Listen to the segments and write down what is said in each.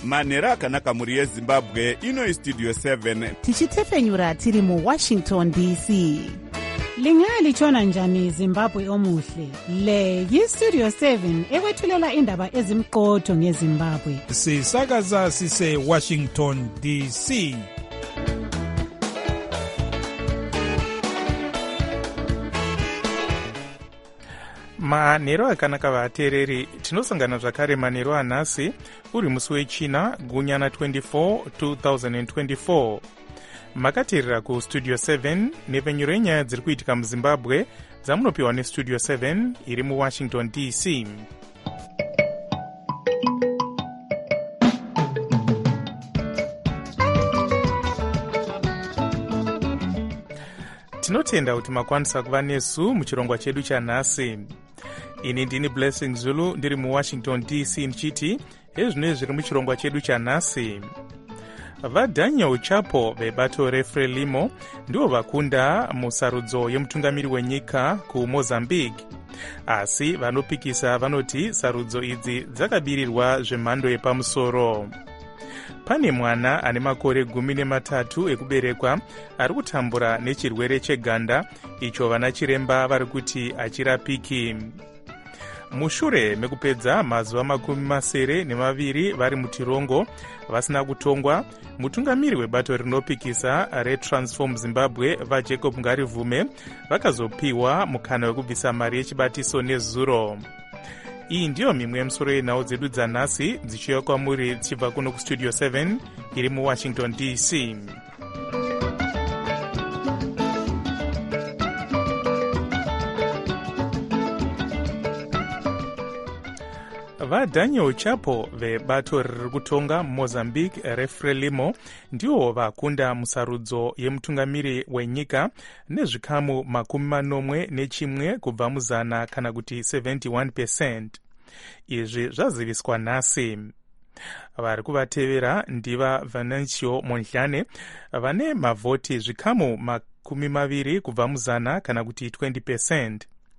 manhero akanaka mhuri yezimbabwe. Ino istudio 7 tichitefenyura tiri muwashington dc. Lingalitshona njani Zimbabwe omuhle? Le yistudio 7 ekwethulela indaba ezimqotho ngeZimbabwe. Sisakaza sise Washington DC. Manhero akanaka vateereri, tinosangana zvakare manhero anhasi uri musi wechina gunyana 24 2024. Makateerera kustudio 7 nepfenyuro yenyaya dziri kuitika muzimbabwe dzamunopiwa nestudio 7 iri muwashington dc. Tinotenda kuti makwanisa kuva nesu muchirongwa chedu chanhasi. Ini ndini Blessing Zulu ndiri muwashington dc ndichiti ezvinoi zviri muchirongwa chedu chanhasi. VaDaniel Chapo vebato reFrelimo ndivo vakunda musarudzo yemutungamiri wenyika kuMozambique. Asi vanopikisa vanoti sarudzo idzi dzakabirirwa zvemhando yepamusoro. Pane mwana ane makore 13 ekuberekwa ari kutambura nechirwere cheganda icho vana chiremba vari kuti achirapiki. Mushure mekupedza mazuva 72 vari mutirongo vasina kutongwa, mutungamiri webato rinopikisa reTransform Zimbabwe vaJacob Ngarivume vakazopiwa mukana wekubvisa mari yechibatiso nezuro. Iyi ndiyo mimwe yemisoro yenhau dzedu dzanhasi dzichiuya kwamuri dzichibva kuno kustudio 7 iri muwashington dc. VaDaniel Chapo vebato riri kutonga muMozambique reFrelimo ndiwo vakunda musarudzo yemutungamiri wenyika nezvikamu 41 kubva muzana kana kuti 71%. Izvi zvaziviswa nhasi. Vari kuvatevera ndiva Venancio Mondlane vane mavhoti zvikamu 20 kubva muzana kana kuti 20%.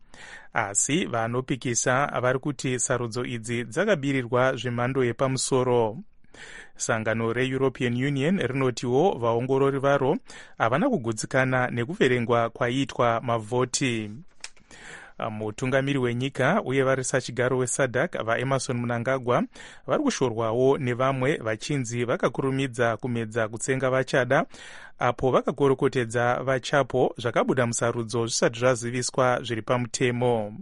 Asi vanopikisa vari kuti sarudzo idzi dzakabirirwa zvemhando yepamusoro. Sangano reEuropean Union rinotiwo vaongorori varo havana kugutsikana nekuverengwa kwaiitwa mavhoti. Mutungamiri wenyika uye varisa chigaro weSADC vaEmerson Mnangagwa vari kushorwawo nevamwe vachinzi vakakurumidza kumedza kutsenga vachada apo vakakorokotedza vaChapo zvakabuda musarudzo zvisati zvaziviswa zviri pamutemo.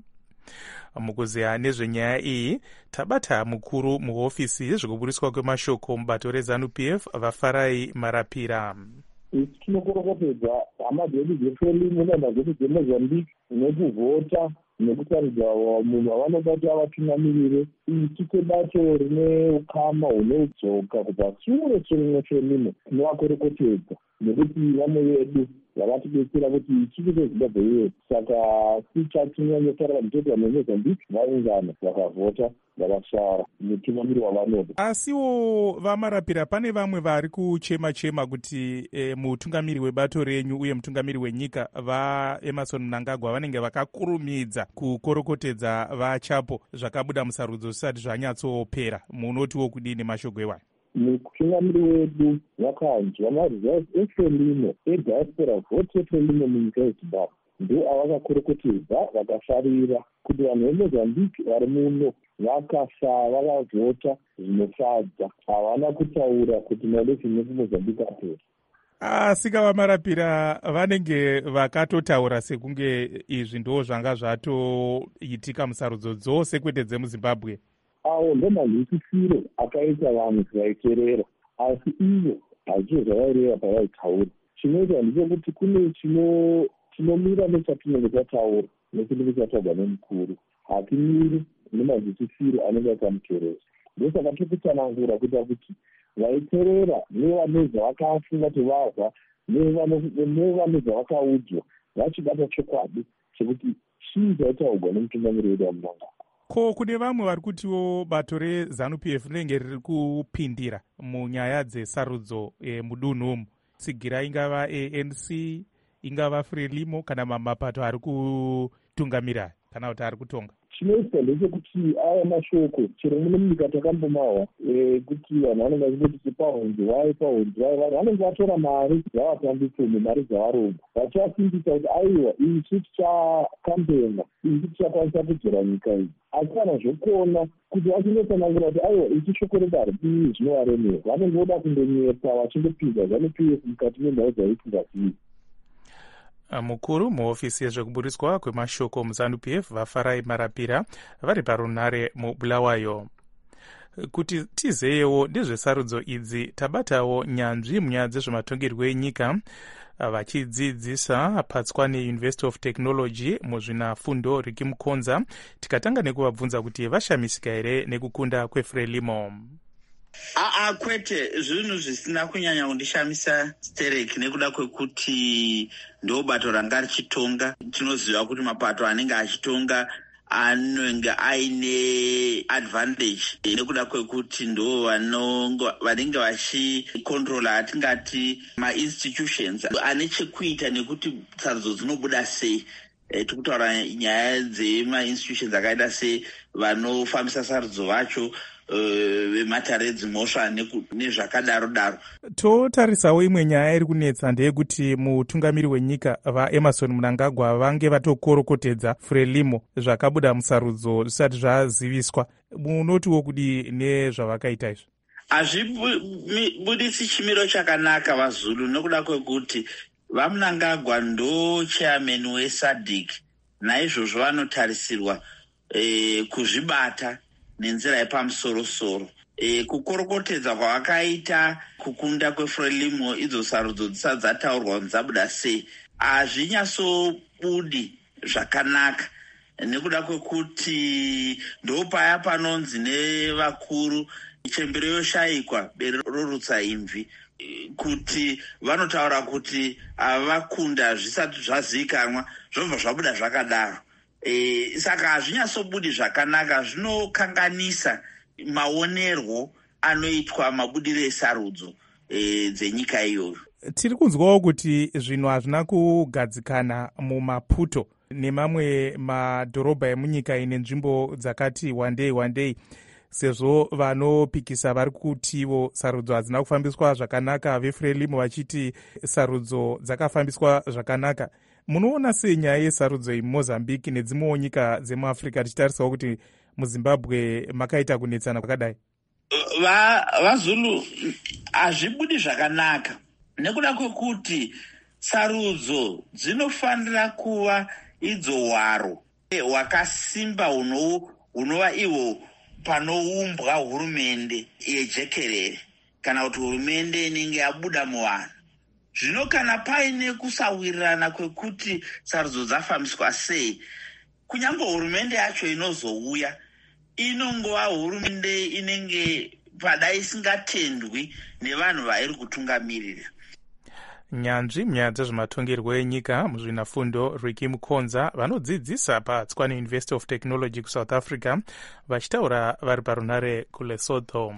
Mukuzeya nezvenyaya iyi tabata mukuru muhofisi yezvekuburiswa kwemashoko mubato reZANU-PF vaFarai Marapira. Tinokorokotedza hama dzedu dzeFrelimo nehama dzedu dzeMozambique nekuvhota nekusaridza munhu wavanobata vatungamirire. Tite bato rine ukama hunoudzoka kubva shure Frelimo tinovakorokotedza nekuti vamwe vedu vakatidetsera kuti chiri cheZimbabwe yedu. Saka tichatinyanyotaura mutete vaMozambique vaungana vakavhota vakasara mutungamiri wavanoda. Asiwo vaMarapira, pane vamwe vari kuchema kuti mutungamiri webato renyu uye mutungamiri wenyika vaEmerson Mnangagwa vanenge vakakurumidza kukorokotedza vaChapo zvakabuda musarudzo zvisati zvanyatsopera. Munotiwo kudini mashoko ewayo? Mutungamiri wedu vakanzwa maresults eFrelimo ediaspora vote eFrelimo munyika yeZimbabwe ndo avakakorokotedza vakafarira kuti vanhu veMozambique vari muno vakavhota zvinofadza. Havana kutaura kuti maelection ekuMozambique apera. Asika vaMarapira vanenge vakatotaura sekunge izvi ndo zvanga zvatoitika musarudzo dzose kwete dzemuZimbabwe. Awo ndo manzwisisiro akaita vanhu vaiterera, asi iyo hazvo zvavaireva pavaitaura. Chinoita ndechekuti kune chinomira nechatinenge tataura nechinenge chataurwa nemukuru. Hatimiri nemazvisisiro anenge akamuteerera. Ndosaka tiri kutsanangura kuita kuti vaiterera nevanezva vakafunga kuti vazwa nevanezva vakaudzwa vachibata chokwadi chekuti chii chaitaurwa nemutungamiri wedu waMnangagwa. Ko kune vamwe vari kutiwo bato reZANU-PF rinenge riri kupindira munyaya dzesarudzo mudunhu umu, tsigira ingava ANC ingava Frelimo kana mapato ari kutungamira kana kuti ari kutonga. chinoitwa ndechekuti aya mashoko chero muno munyika takambomahwa kuti vanhu vanenge vachingoti pahonzi wai vanhu vanenge vatora mari dzavapambitsoni mari dzavarongo vachivasimbisa kuti aiwa isu tichakampenga isu tichakwanisa kudzora nyika iyi asi kana zvokuona kuti vachinotsanangura kuti aiwa isu shoko redare dii zvinovaremera vanenge voda kundonyepa vachingopinza zvanuPF mukati menhau dzaisingazivi. Mukuru muhofisi yezvekuburiswa kwemashoko muZANU-PF vaFarai Marapira vari parunare muBulawayo. Kuti tizeyewo ndezvesarudzo idzi tabatawo nyanzvi munyaya dzezvematongerwo enyika vachidzidzisa patswane University of Technology muzvinafundo Ricky Mukonza tikatanga nekuvabvunza kuti vashamisika here nekukunda kweFrelimo. Kwete zvinhu zvisina kunyanya kundishamisa Sterek nekuda kwekuti ndo bato ranga richitonga. Tinoziva kuti mapato anenge achitonga anenge aine advantage nekuda kwekuti ndo vanenge vachikontrola atingati ma-institutions ane chekuita nekuti sarudzo dzinobuda sei. Tikutaura nyaya dzema-institutions akaita sei vanofambisa sarudzo vacho vematare dzimhosva nezvakadaro-daro. Totarisawo imwe nyaya iri kunetsa ndeyekuti mutungamiri wenyika vaEmerson Mnangagwa vange vatokorokotedza Frelimo zvakabuda musarudzo zvisati zvaziviswa. Munotiwo kudi nezvavakaita izvi? Hazvibudisi chimiro chakanaka vaZulu nekuda kwekuti vaMnangagwa ndo chairman weSADC, naizvozvo vanotarisirwa kuzvibata nenzira yepamusoro-soro. Kukorokotedza kwavakaita kukunda kweFrelimo idzo sarudzo dzisati dzataurwa dzabuda sei hazvinyatsobudi zvakanaka nekuda kwekuti ndopaya panonzi nevakuru chembere yoshayikwa bere rorutsa imvi, kuti vanotaura kuti vakunda zvisati zvazivikanwa zvobva zvabuda zvakadaro. Saka hazvinyatsobudi zvakanaka, zvinokanganisa maonerwo anoitwa mabudiro esarudzo dzenyika iyoyo. Tiri kunzwawo kuti zvinhu hazvina kugadzikana muMaputo nemamwe madhorobha emunyika ine nzvimbo dzakati wandei sezvo vanopikisa vari kutiwo sarudzo hadzina kufambiswa zvakanaka, veFrelimo vachiti sarudzo dzakafambiswa zvakanaka. Munoona sei nyaya yesarudzo iyi muMozambique nedzimwewo nyika dzemuAfrica tichitarisawo kuti muZimbabwe makaita kunetsana kwakadai? VaZulu hazvibudi zvakanaka nekuda kwekuti sarudzo dzinofanira kuva idzo hwaro hwakasimba hunova ihwo panoumbwa hurumende yejekerere kana kuti hurumende inenge yabuda muvanhu. Zvino kana paine kusawirirana kwekuti sarudzo dzafambiswa sei, kunyange hurumende yacho inozouya inongova hurumende inenge pada isingatendwi nevanhu vairi kutungamirira. Nyanzvi munyaya dzezvematongerwo enyika muzvinafundo Ricky Mukonza vanodzidzisa paTswane University of Technology kuSouth Africa vachitaura vari parunare kuLesotho.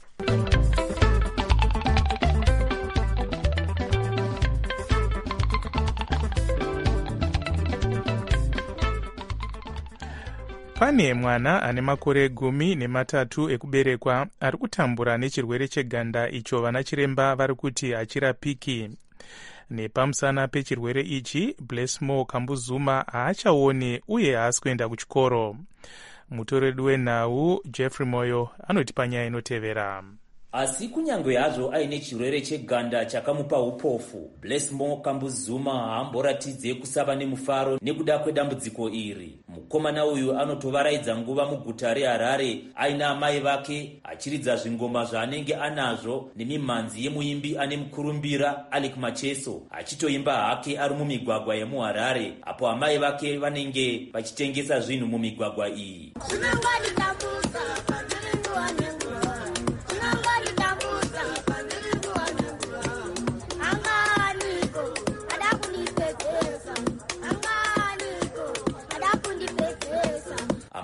Pane mwana ane makore 13 ekuberekwa ari kutambura nechirwere cheganda icho vanachiremba vari kuti hachirapiki. Nepamusana pechirwere ichi, Blessmore Kambuzuma haachaone uye haasi kuenda kuchikoro. Mutoredi wenhau Jeffrey Moyo anoti panyaya inotevera. Asi kunyange hazvo aine chirwere cheganda chakamupa upofu, Blessmore Kambuzuma haamboratidze kusava nemufaro nekuda kwedambudziko iri. Mukomana uyu anotovaraidza nguva muguta reHarare aina amai vake achiridza zvingoma zvaanenge anazvo nemimhanzi yemuimbi ane mukurumbira Alec Macheso achitoimba hake ari mumigwagwa yemuHarare apo amai vake vanenge vachitengesa zvinhu mumigwagwa iyi.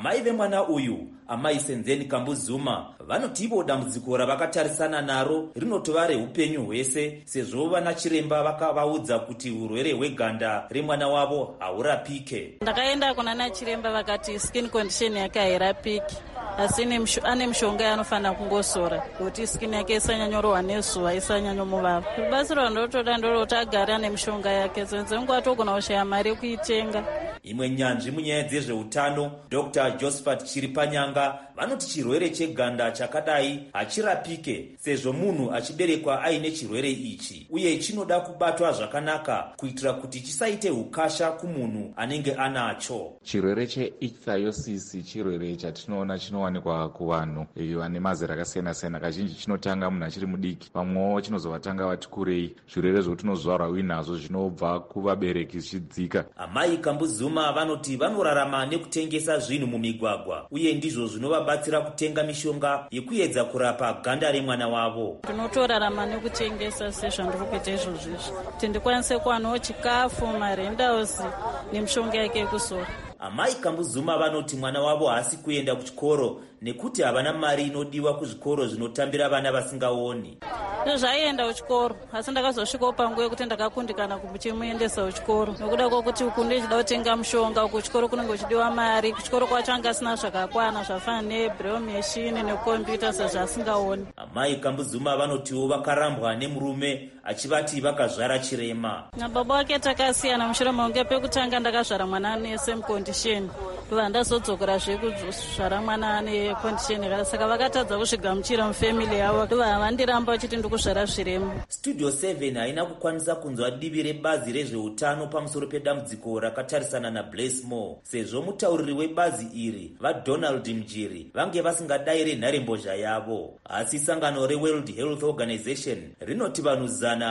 amai vemwana uyu, amai Senzeni Kambuzuma, vanoti ivo dambudziko ravakatarisana naro rinotova reupenyu hwese, sezvo vana chiremba vakavaudza kuti urwere hweganda remwana wavo haurapike. Ndakaenda kuna chiremba vakati skin condition yake hairapiki, asi ane mishonga yanofana kungosora kuti skin yake isanyanyorohwa nezuva, isanyanyomuvava. Basi randotoda ndoroti agare ane mishonga yake, dzimwe atogona kushaya mari yekuitenga. Imwe nyanzvi munyaya dzezveutano, Dr. Josephat Chiripanyanga, vanoti chirwere cheganda chakadai hachirapike sezvo munhu achiberekwa aine chirwere ichi, uye chinoda kubatwa zvakanaka kuitira kuti chisaite ukasha kumunhu anenge anacho. Chirwere cheichthyosis chirwere chatinoona chinowanikwa kuvanhu vane mazera akasiyana-siyana. Kazhinji chinotanga munhu achiri mudiki, vamwewo chinozovatanga vati kurei. Zvirwere zvotinozvarwa uinazvo zvinobva kuvabereki zvichidzika. Amai Kambuzuma vanoti vanorarama nekutengesa zvinhu mumigwagwa, uye ndizvo zvinovabatsira kutenga mishonga yekuedza kurapa ganda remwana wavo. Tinotorarama nekutengesa sezvandiri kuita izvozvizvi, kuti ndikwanise kuwanawo chikafu, marendausi nemishonga yake yekusora. Amai Kambuzuma vanoti mwana wavo haasi kuenda kuchikoro nekuti havana mari inodiwa kuzvikoro zvinotambira vana vasingaoni. Zvaienda kuchikoro, asi ndakazosvikawo panguva yekuti ndakakundikana kumuchimuendesa kuchikoro nekuda kwokuti kunde chida kutenga mushonga, kuchikoro kunenge kuchidiwa mari, kuchikoro kwacho anga asina zvakakwana zvafana nebraille machine nekombiyuta sezvasingaoni. Amai Kambuzuma vanotiwo vakarambwa nemurume achivati vakazvara chirema. Baba wake takasiyana mushure maunge pekutanga ndakazvara mwana ane same condition, ndobva ndazodzokerazve kuzvara mwana ane condition yakada, saka vakatadza kusvigamuchira mufamily yavo, ndobva vandiramba vachiti ndikuzvara zvirema. Studio 7 haina kukwanisa kunzwa divi rebazi rezveutano pamusoro pedambudziko rakatarisana naBlessmore, sezvo mutauriri webazi iri vaDonald Mjiri vange vasingadayire nharembozha yavo. Asi sangano reWorld Health Organization rinoti vanhu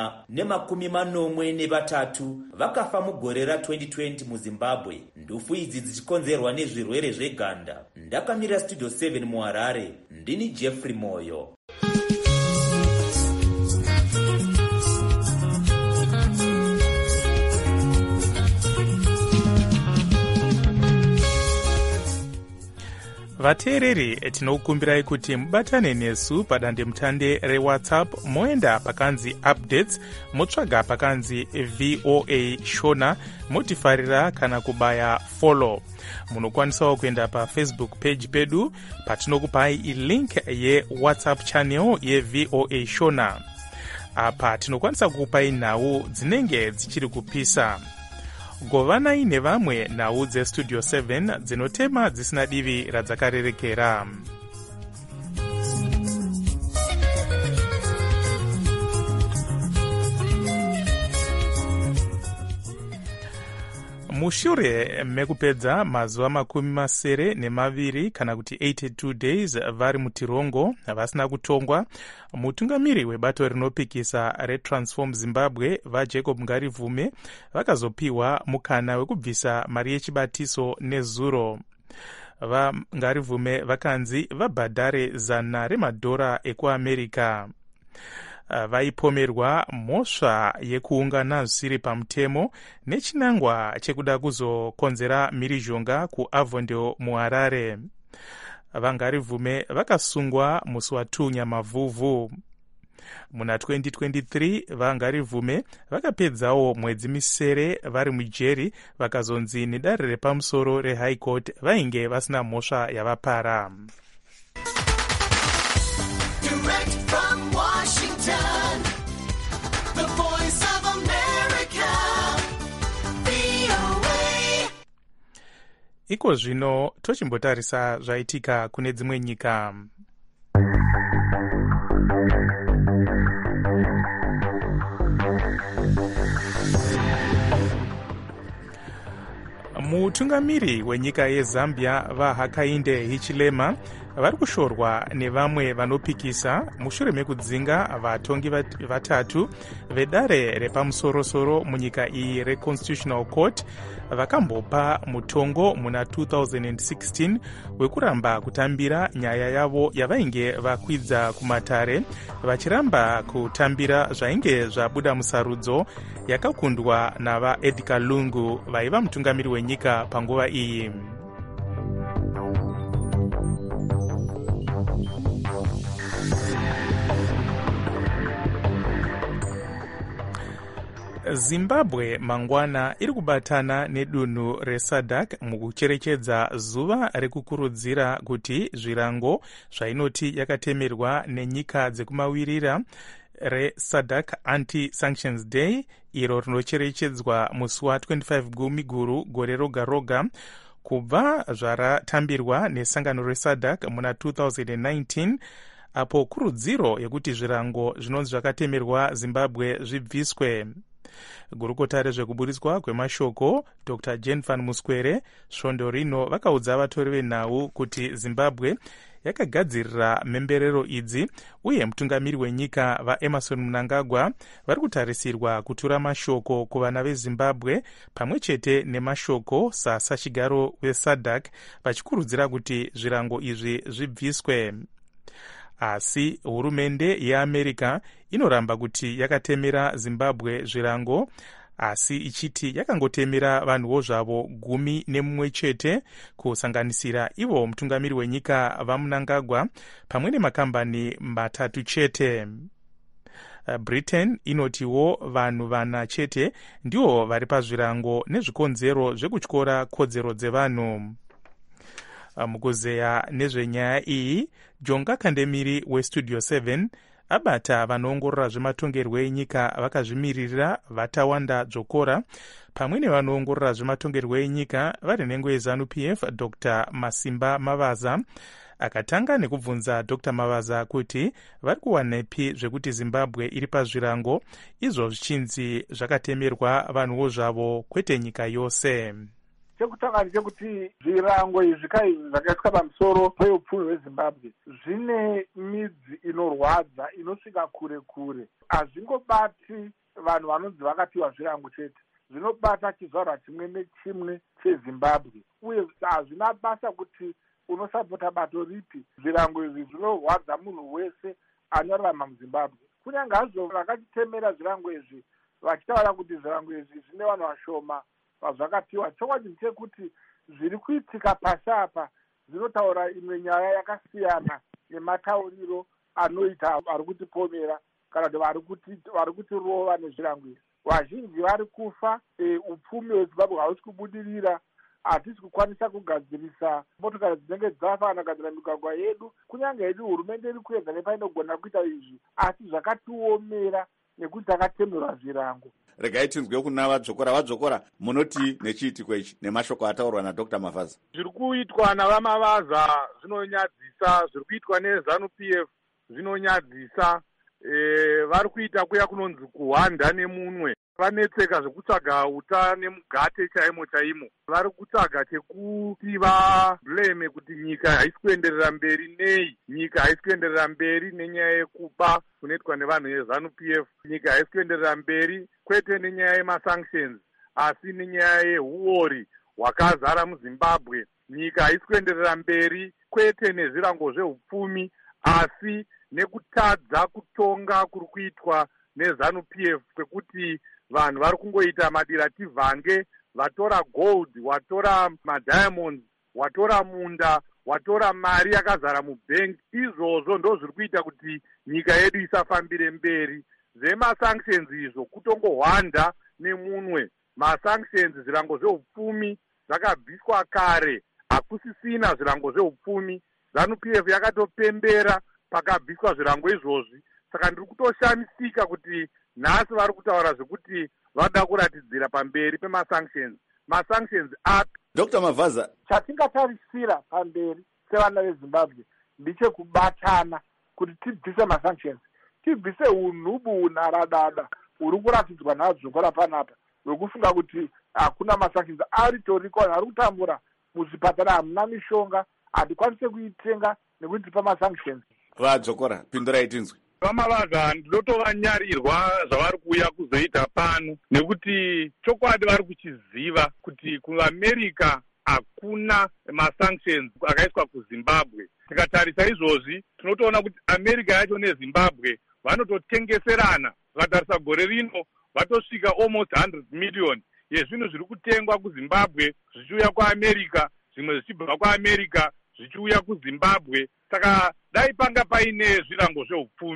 193 vakafa mugore ra2020 muZimbabwe, ndufu idzi dzichikonzerwa nezvirwere zveganda. Ndakamira Studio 7 muHarare, ndini Jeffrey Moyo. vateereri tinokukumbirai kuti mubatane nesu padandemutande rewhatsapp, moenda pakanzi updates, motsvaga pakanzi VOA Shona, motifarira kana kubaya follow. Munokwanisawo kuenda pafacebook page pedu patinokupai ilink yewhatsapp channel yeVOA Shona. Apa tinokwanisa kukupai nhau dzinenge dzichiri kupisa. Govanai nevamwe nhau dzestudio 7 dzinotema dzisina divi radzakarerekera. Mushure mekupedza mazuva 72 kana kuti 82 days vari mutirongo vasina kutongwa, mutungamiri webato rinopikisa reTransform Zimbabwe vaJacob Ngarivume vakazopiwa mukana wekubvisa mari yechibatiso nezuro. VaNgarivume vakanzi vabhadhare $100 ekuAmerica. Vaipomerwa mhosva yekuungana zvisiri pamutemo nechinangwa chekuda kuzokonzera mhirizhonga kuAvondale muHarare. VaNgarivume vakasungwa musi wa2 Nyamavhuvhu. Muna 2023 vaNgarivume vakapedzawo mwedzi misere vari mujeri, vakazonzi nedare repamusoro reHigh Court vainge vasina mhosva yavapara. Iko zvino tochimbotarisa zvaitika kune dzimwe nyika. Mutungamiri wenyika yeZambia vaHakainde Hichilema vari kushorwa nevamwe vanopikisa mushure mekudzinga vatongi vatatu vedare repamusorosoro munyika iyi reConstitutional Court vakambopa mutongo muna 2016 wekuramba kutambira nyaya yavo yavainge vakwidza kumatare, vachiramba kutambira zvainge zvabuda musarudzo yakakundwa navaEdgar Lungu vaiva mutungamiri wenyika panguva iyi. Zimbabwe mangwana iri kubatana nedunhu reSADC mukucherechedza zuva rekukurudzira kuti zvirango zvainoti yakatemerwa nenyika dzekumawirira reSADC Anti-Sanctions Day, iro rinocherechedzwa musi wa25 Gumiguru gore roga roga, kubva zvaratambirwa nesangano reSADC muna 2019, apo kurudziro yekuti zvirango zvinonzi zvakatemerwa Zimbabwe zvibviswe. Gurukota rezvekuburitswa kwemashoko Dr. Jane Van Muskwere svondo rino vakaudza vatori venhau kuti Zimbabwe yakagadzirira mhemberero idzi, uye mutungamiri wenyika vaEmerson Mnangagwa vari kutarisirwa kutura mashoko kuvana veZimbabwe pamwe chete nemashoko sasachigaro veSADC vachikurudzira kuti zvirango izvi zvibviswe. Asi hurumende yeAmerica inoramba kuti yakatemera Zimbabwe zvirango, asi ichiti yakangotemera vanhuwo zvavo 11 chete, kusanganisira ivo mutungamiri wenyika vaMnangagwa pamwe nemakambani 3 chete. Britain inotiwo vanhu 4 chete ndiwo vari pazvirango nezvikonzero zvekutyora kodzero dzevanhu. Mukuzeya nezvenyaya iyi, Jonga Kandemiri weStudio 7 abata vanoongorora zvematongerwo enyika vakazvimirira vatawanda dzokora, pamwe nevanoongorora zvematongerwo enyika vari nhengo yeZANU-PF Dr. Masimba Mavaza. Akatanga nekubvunza Dr. Mavaza kuti vari kuwanepi zvekuti Zimbabwe iri pazvirango izvo zvichinzi zvakatemerwa vanhuwo zvavo kwete nyika yose. Chekutanga ndechekuti zvirango izvi zvakaiswa pamusoro peupfumi hweZimbabwe zvine midzi inorwadza inosvika kure kure. Hazvingobati vanhu vanonzi vakatiwa zvirango chete, zvinobata chizvarwa chimwe nechimwe cheZimbabwe, uye hazvina basa kuti unosapota bato ripi. Zvirango izvi zvinorwadza munhu wese anorarama muZimbabwe. Kunyange hazvo vakachitemera zvirango izvi vachitaura kuti zvirango izvi zvine vanhu vashoma pazvakatiwa, chokwadi ndechekuti zviri kuitika pasi apa zvinotaura imwe nyaya yakasiyana nematauriro anoita vari kutipomera kana kuti vari kutirova nezvirango izvi. Vazhinji vari kufa, upfumi hweZimbabwe hahusi kubudirira, hatisi kukwanisa kugadzirisa motokari dzinenge dzafa kana kugadzira migwagwa yedu. Kunyange hedu hurumende iri kuedza nepainogona kuita izvi, asi zvakatiomera nekuti takatemerwa zvirango. Regai tinzwe kuna vadzokora munoti nechiitiko ichi nemashoko ataurwa naDr. Mavaza. Zviri kuitwa navamavaza zvinonyadzisa, zviri kuitwa neZANU-PF zvinonyadzisa. Vari kuita kuya kunonzi kuhwanda nemunwe, vanetseka zvekutsvaga uta nemugate chaimo chaimo. Vari kutsvaga chekuti vableme kuti nyika haisi kuenderera mberi nei, nyika haisi kuenderera mberi nenyaya yekuba kunoitwa nevanhu veZANU-PF, nyika haisi kuenderera mberi kwete nenyaya yemasanctions asi nenyaya yehuori hwakazara muZimbabwe. Nyika haisi kuenderera mberi kwete nezvirango zveupfumi asi nekutadza kutonga kuri kuitwa neZANU-PF, kwekuti vanhu vari kungoita madirativhange, vatora gold, watora madiamonds, watora munda, watora mari yakazara mubhengi. Izvozvo ndo zviri kuita kuti nyika yedu isafambire mberi. Zvemasanctions izvo kutongohwanda nemunwe. Masanctions, zvirango zveupfumi zvakabviswa kare, hakusisina zvirango zveupfumi. ZANU-PF yakatopembera pakabviswa zvirango izvozvi. Saka ndiri kutoshamisika kuti nhasi vari kutaura zvekuti vada kuratidzira pamberi pemasanctions. Masanctions api? Dr. Mavaza, chatingatarisira pamberi sevana veZimbabwe ndichekubatana kuti tibvise masanctions, tibvise unhubu unaradada uri kuratidzwa nadzokora panapa wekufunga kuti hakuna masanctions. Aritoriko vanhu vari kutambura muzvipatara, hamuna mishonga, hatikwanise kuitenga nekuti tipa masanctions. vadzokora pindurai tinzwe. Vamavaza ndinotovanyarirwa zvavari kuuya kuzoita pano, nekuti chokwadi vari kuchiziva kuti kuAmerica hakuna masanctions akaiswa kuZimbabwe. Tikatarisa izvozvi tinotoona kuti America yacho neZimbabwe vanototengeserana. Vakatarisa gore rino vatosvika almost 100 million yezvinhu zviri kutengwa kuZimbabwe zvichiuya kuAmerica, zvimwe zvichibva kuAmerica zvichiuya kuZimbabwe. Saka dai panga paine zvirango zveupfumi,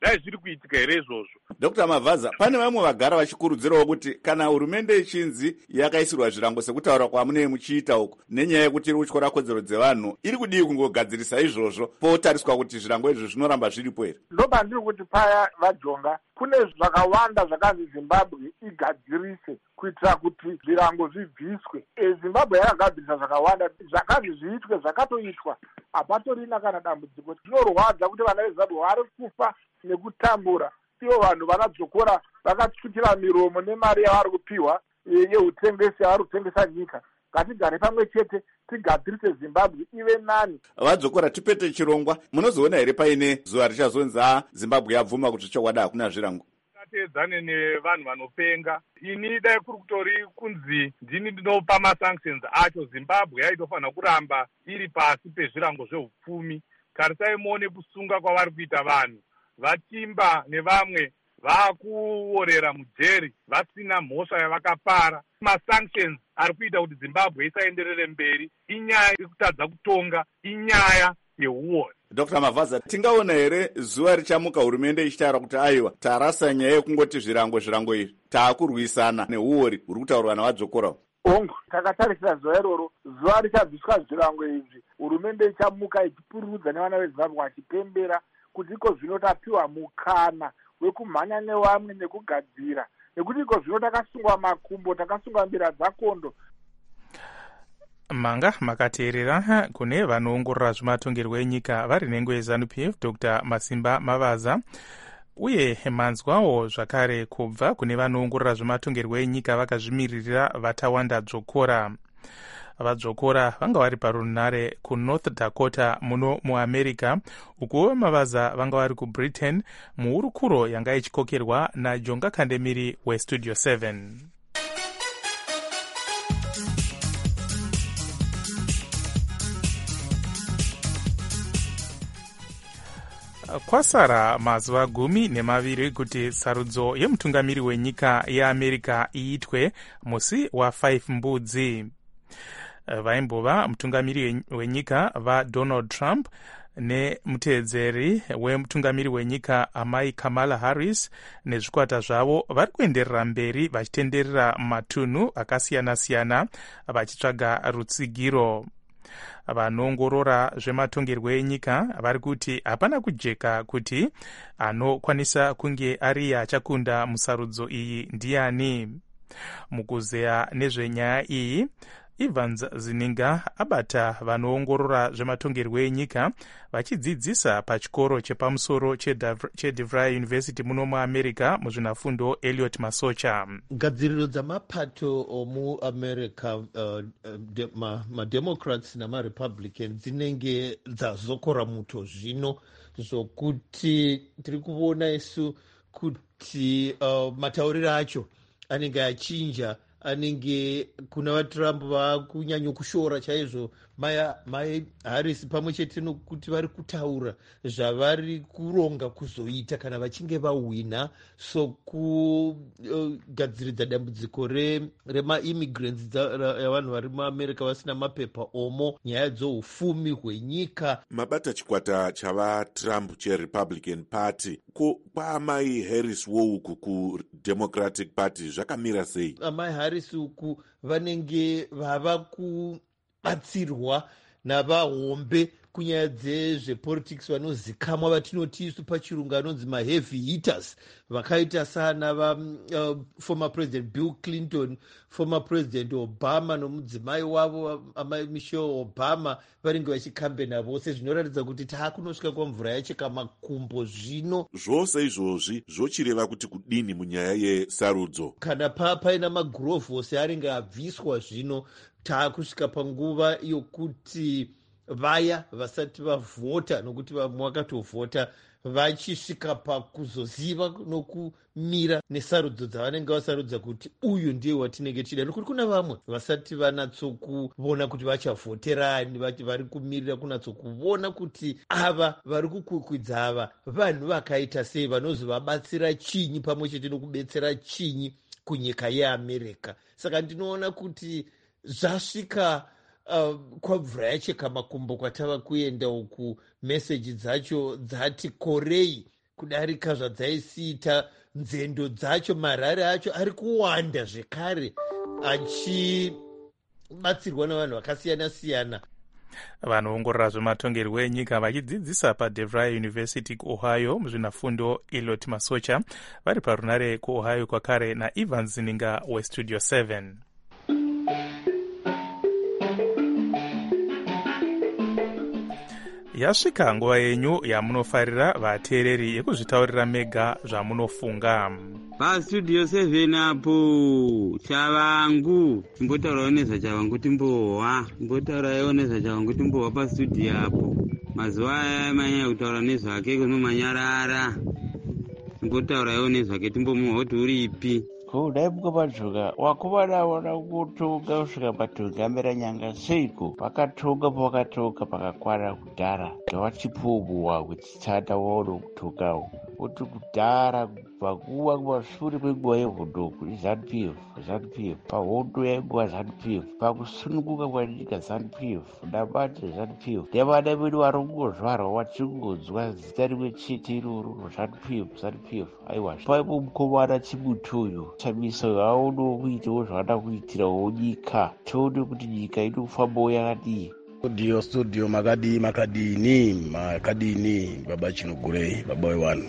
zvai zviri kuitika here izvozvo. Dr. Mavhaza, pane vamwe vagara vachikurudzirawo kuti kana hurumende yechinzi yakaisirwa zvirango sekutaura kwamunei muchiita uko nenyaya yekuti iri kutyora kodzero dzevanhu, iri kudii kungogadzirisa izvozvo potariswa kuti zvirango izvi zvinoramba zviripo here? Ndoba ndiri kuti paya vajonga kune zvakawanda zvakanzi Zimbabwe igadzirise kuitira kuti zvirango zvibviswe. Zimbabwe yakagadzirisa zvakawanda zvakanzi zviitwe, zvakatoitwa, hapatorina kana dambudziko. Zvinorwadza kuti vana veZimbabwe vari kufa nekutambura, ivo vanhu vakadzokora vakatsvukira miromo nemari yavari kupiwa yeutengesi yavari kutengesa nyika. Ngatigare pamwe chete tigadzirise Zimbabwe ive nani. Vadzokora tipete chirongwa, munozoona here paine zuva richazonzi Zimbabwe yabvuma kuti chokwadi hakuna zvirango? Tedzane nevanhu vanopenga. Ini dai kuri kutori kunzi ndini ndinopa masanctions acho, Zimbabwe yaitofanira kuramba iri pasi pezvirango zveupfumi. Tarisai muone kusunga kwavari kuita vanhu, vachimba nevamwe vakuorera mujeri vasina mhosva yavakapara. Masanctions ari kuita kuti Zimbabwe isaenderere mberi inyaya yekutadza kutonga, inyaya yeuori. Dr. Mavhaza, tingaona here zuva richamuka hurumende ichitaura kuti aiwa tarasa nyaya yekungoti zvirango izvi taakurwisana neuori huri kutaurwa navadzokorawo? Ongo takatarisira zuva iroro, zuva richabviswa zvirango izvi, hurumende ichamuka ichipururudza nevana veZimbabwe vachipembera kuti iko zvino tapiwa mukana wekumhanya nevamwe nekugadzira, nekuti iko zvino takasungwa makumbo, takasungwa mbira dzakondo. Manga makateerera kune vanoongorora zvematongerwo enyika vari nhengo yeZANU-PF Dr. Masimba Mavaza, uye manzwawo zvakare kubva kune vanoongorora zvematongerwo enyika vakazvimiririra Vatawanda Dzokora. Vadzokora vanga vari parunhare kuNorth Dakota muno muAmerica, uko Mavaza vanga vari kuBritain muhurukuro yanga ichikokerwa naJonga Kandemiri weStudio 7. Kwasara mazuva 12 kuti sarudzo yemutungamiri wenyika yeAmerica iitwe musi wa5 Mbudzi. Vaimbova mutungamiri wenyika vaDonald Trump nemuteedzeri wemutungamiri wenyika amai Kamala Harris nezvikwata zvavo vari kuenderera mberi vachitenderera matunhu akasiyana-siyana vachitsvaga rutsigiro. Vanoongorora zvematongerwo enyika vari kuti hapana kujeka kuti anokwanisa kunge ari achakunda musarudzo iyi ndiani. Mukuzeya nezvenyaya iyi, Evans Zininga abata vanoongorora zvematongerwo enyika vachidzidzisa pachikoro chepamusoro cheDeVry University muno muAmerica muzvinafundo Elliot Masocha. Gadziriro dzamapato muAmerica, maDemocrats namaRepublicans dzinenge dzazokora muto zvino zvokuti tiri kuona isu kuti matauriro acho anenge achinja, anenge kuna vaTrump vakunyanyokushora chaizvo mai Harris pamwe chete nokuti vari kutaura zvavari kuronga kuzoita kana vachinge vahwina, sokugadziridza dambudziko remaimmigrants yavanhu vari muAmerica vasina mapepa omo, nyaya dzoufumi hwenyika. Mabata chikwata chavaTrump cheRepublican Party, kwaamai Harris wouku kuDemocratic Party zvakamira sei? Amai Harris uku vanenge vava kubatsirwa navahombe kunyaya dzezvepolitics vanozikamwa vatinoti isu pachirungu anonzi maheavy hitters, vakaita sana former president Bill Clinton, former president Obama nomudzimai wavo amai Michelle Obama varinge vachikambena vose, zvinoratidza kuti taakunosvika kwamvura yacheka makumbo zvino. Zvose izvozvi zvochireva kuti kudini munyaya yesarudzo? Kana paina magurovhosi aringe abviswa zvino, taakusvika panguva yokuti vaya vasati vavhota, nokuti vamwe vakatovhota, vachisvika pakuzoziva nokumira nesarudzo dzavanenge vasarudza kuti uyu ndiye watinenge tida, nokuti kuna vamwe vasati vanatsokuona kuti vachavhoterani, vari kumirira kunatsokuona kuti ava vari kukwikwidza ava vanhu vakaita sei, vanozovabatsira chinyi pamwe chete nokubetsera chinyi kunyika yeAmerica. Saka ndinoona kuti zvasvika kwamvura yacheka makumbo kwatava kuenda uku. Meseji dzacho dzati korei kudarika zvadzaisiita. Nzendo dzacho, marare acho ari kuwanda zvekare achibatsirwa navanhu vakasiyana-siyana. vanoongorora zvematongerwo enyika vachidzidzisa paDeVry University kuOhio muzvinafundo Elliot Masocha vari parunare kuOhio kwakare naEvans Zininga weStudio 7. Yasvika nguva yenyu yamunofarira vateereri yekuzvitaurira mega zvamunofunga. PaStudio 7 apo chavangu timbotaurawo nezvachavangu timbohwa paStudio apo. Mazuva aya manyanya kutaura nezvake kunomanyarara, timbotaurawo nezvake timbomuhwa kuti uripi. Kudai mukapatuka wakuvanavona kutuka kusvika patuka mera nyanga seiko pakatuka pakakwana kudhara ngavatipuhwa kuchitata wono kutukawo kuti kudhara pakuwa kumashure kwenguva yehondo ZANU-PF pahondo yenguva ZANU-PF pakusununguka kwanyika ZANU-PF nabate ZANU-PF nevana vedu vari kungozvarwa watingonzwa zita rimwe chete iroro ZANU-PF. Aiwa paipo mukomana Chimutuyu chamisa aono kuitawo zvavada kuitirawo nyika, tione kuti nyika inofambawo yakadii. Studio makadini baba Chinogurei baba wevanhu.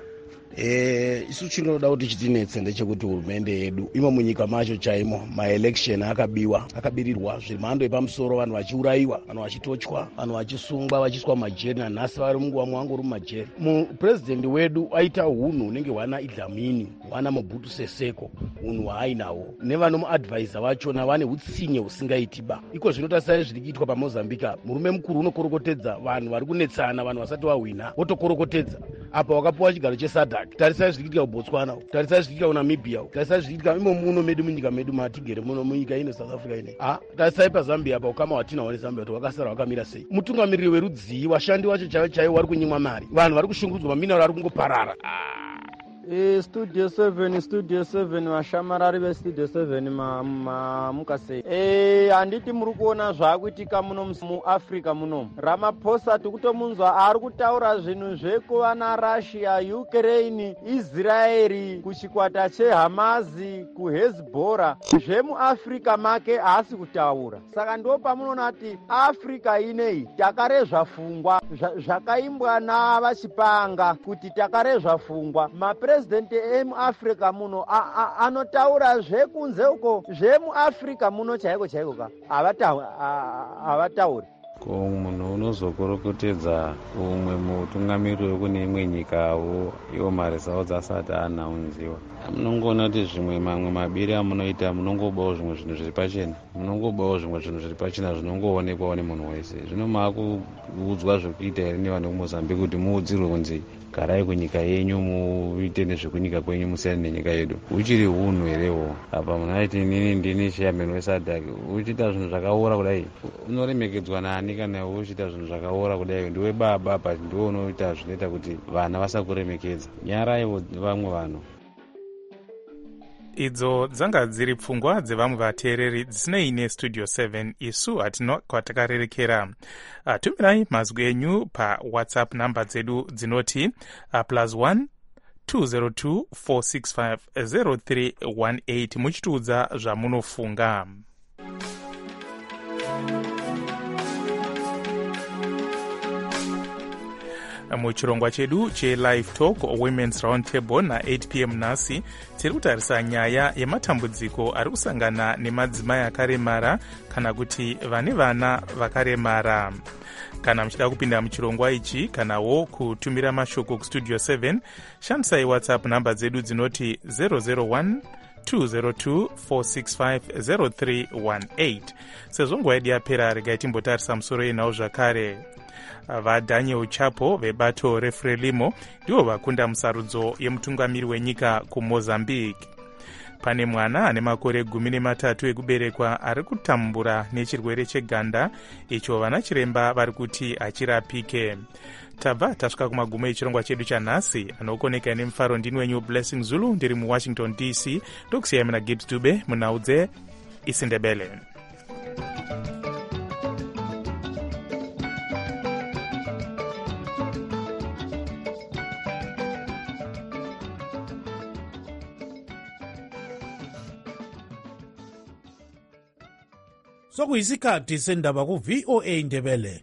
Isu chinoda kuti chitinetse ndechekuti hurumende yedu imo munyika macho chaimo maelection akabirirwa zvemhando yepamusoro, vanhu vachiurayiwa, vanhu vachitochwa, vanhu vachisungwa vachiiswa majeri, nanhasi vari munguva mwangori mumajeri. Muprezidendi wedu aita hunhu hunenge hwana Idlamini, hwana Mobutu Seseko, hunhu haainawo, nevanomuadvaisa vachona vane hutsinye husingaitiba. Iko zvinotasai zviri kuitwa paMozambique. Murume mukuru unokorokotedza vanhu vari kunetsana, vanhu vasati vahwina votokorokotedza. Apa wakapuwa chigaro cheSADC. Tarisai zviri kuitika kuBotswana, tarisai zviri kuitika kuNamibia, tarisai zviri kuitika imo muno medu munyika medu matigere muno munyika ino South Africa ine. Tarisai paZambia apa ukama watinawo neZambia kuti wakasara wakamira sei. Mutungamiriri werudzii, vashandi vacho chaivo vari kunyimwa mari, vanhu vari kushungurudzwa, maminaro ari kungoparara. Studio 7 vashamarari veStudio 7 mukasei. Handiti muri kuona zvaakuitika muno muAfrica muno. Ramaphosa tikutomunzwa ari kutaura zvinhu zvekuva naRussia, Ukraine, Israeri, kuchikwata cheHamazi, kuHezbollah. ZvemuAfrica make haasi kutaura. Saka ndo pamunoona kuti Africa inei takarezva pfungwa zvakaimbwa navachipanga kuti takarezva pfungwa. President emuAfrica muno anotaura zvekunze uko, zvemuAfrica muno chaiko ka havatauri. Ko munhu unozokorokotedza umwe mutungamiriri wekune imwe nyikawo iwo mari dzawo dzasati anaunziwa. Munongoona kuti mamwe mabiri amunoita munongobawo zvimwe zvinhu zviri pachena zvinongoonekwawo nemunhu wese. Zvino maakuudzwa zvekuita here nevanhu veMozambique kuti muudzirwe kunzi garai kunyika yenyu muite nezvekunyika kwenyu musiyane nenyika yedu. Uchiri hunhu herewo. Apa munhu aiti inini ndini chairman weSADC, uchiita zvinhu zvakaora kudai unoremekedzwa naani kana uchiita zvinhu zvakaora kudai? Ndiwe baba but ndiwe unoita zvinoita kuti vana vasakuremekedza. Nyaraiwo vamwe vanhu. Idzo dzanga dziri pfungwa dzevamwe vateereri dzisinei neStudio 7. Isu hatina kwatakarerekera. Tumirai mazwi enyu paWhatsApp namba dzedu dzinoti +1 202 465 0318 muchitiudza zvamunofunga. Muchirongwa chedu cheLive Talk Women's Roundtable na8 p.m. nhasi tiri kutarisa nyaya yematambudziko ari kusangana nemadzimai akaremara kana kuti vane vana vakaremara. Kana muchida kupinda muchirongwa ichi kanawo kutumira mashoko kuStudio 7, shandisai WhatsApp namba dzedu dzinoti 001 202 465 0318. Sezvo nguva yedu yapera, regai timbotarisa musoro yenhau zvakare. VaDaniel Chapo vebato reFrelimo ndivo vakunda musarudzo yemutungamiri wenyika kuMozambique. Pane mwana ane makore 13 ekuberekwa ari kutambura nechirwere cheganda icho vana chiremba vari kuti achirapike. Tabva tasvika kumagumo echirongwa chedu chanhasi. Anokoneka nemufaro ndini wenyu Blessing Zulu, ndiri muWashington DC. Ndokusiyai muna Gibbs Dube munhau dzeIsindebele. sokuyisikhathi sendaba ku-VOA Indebele.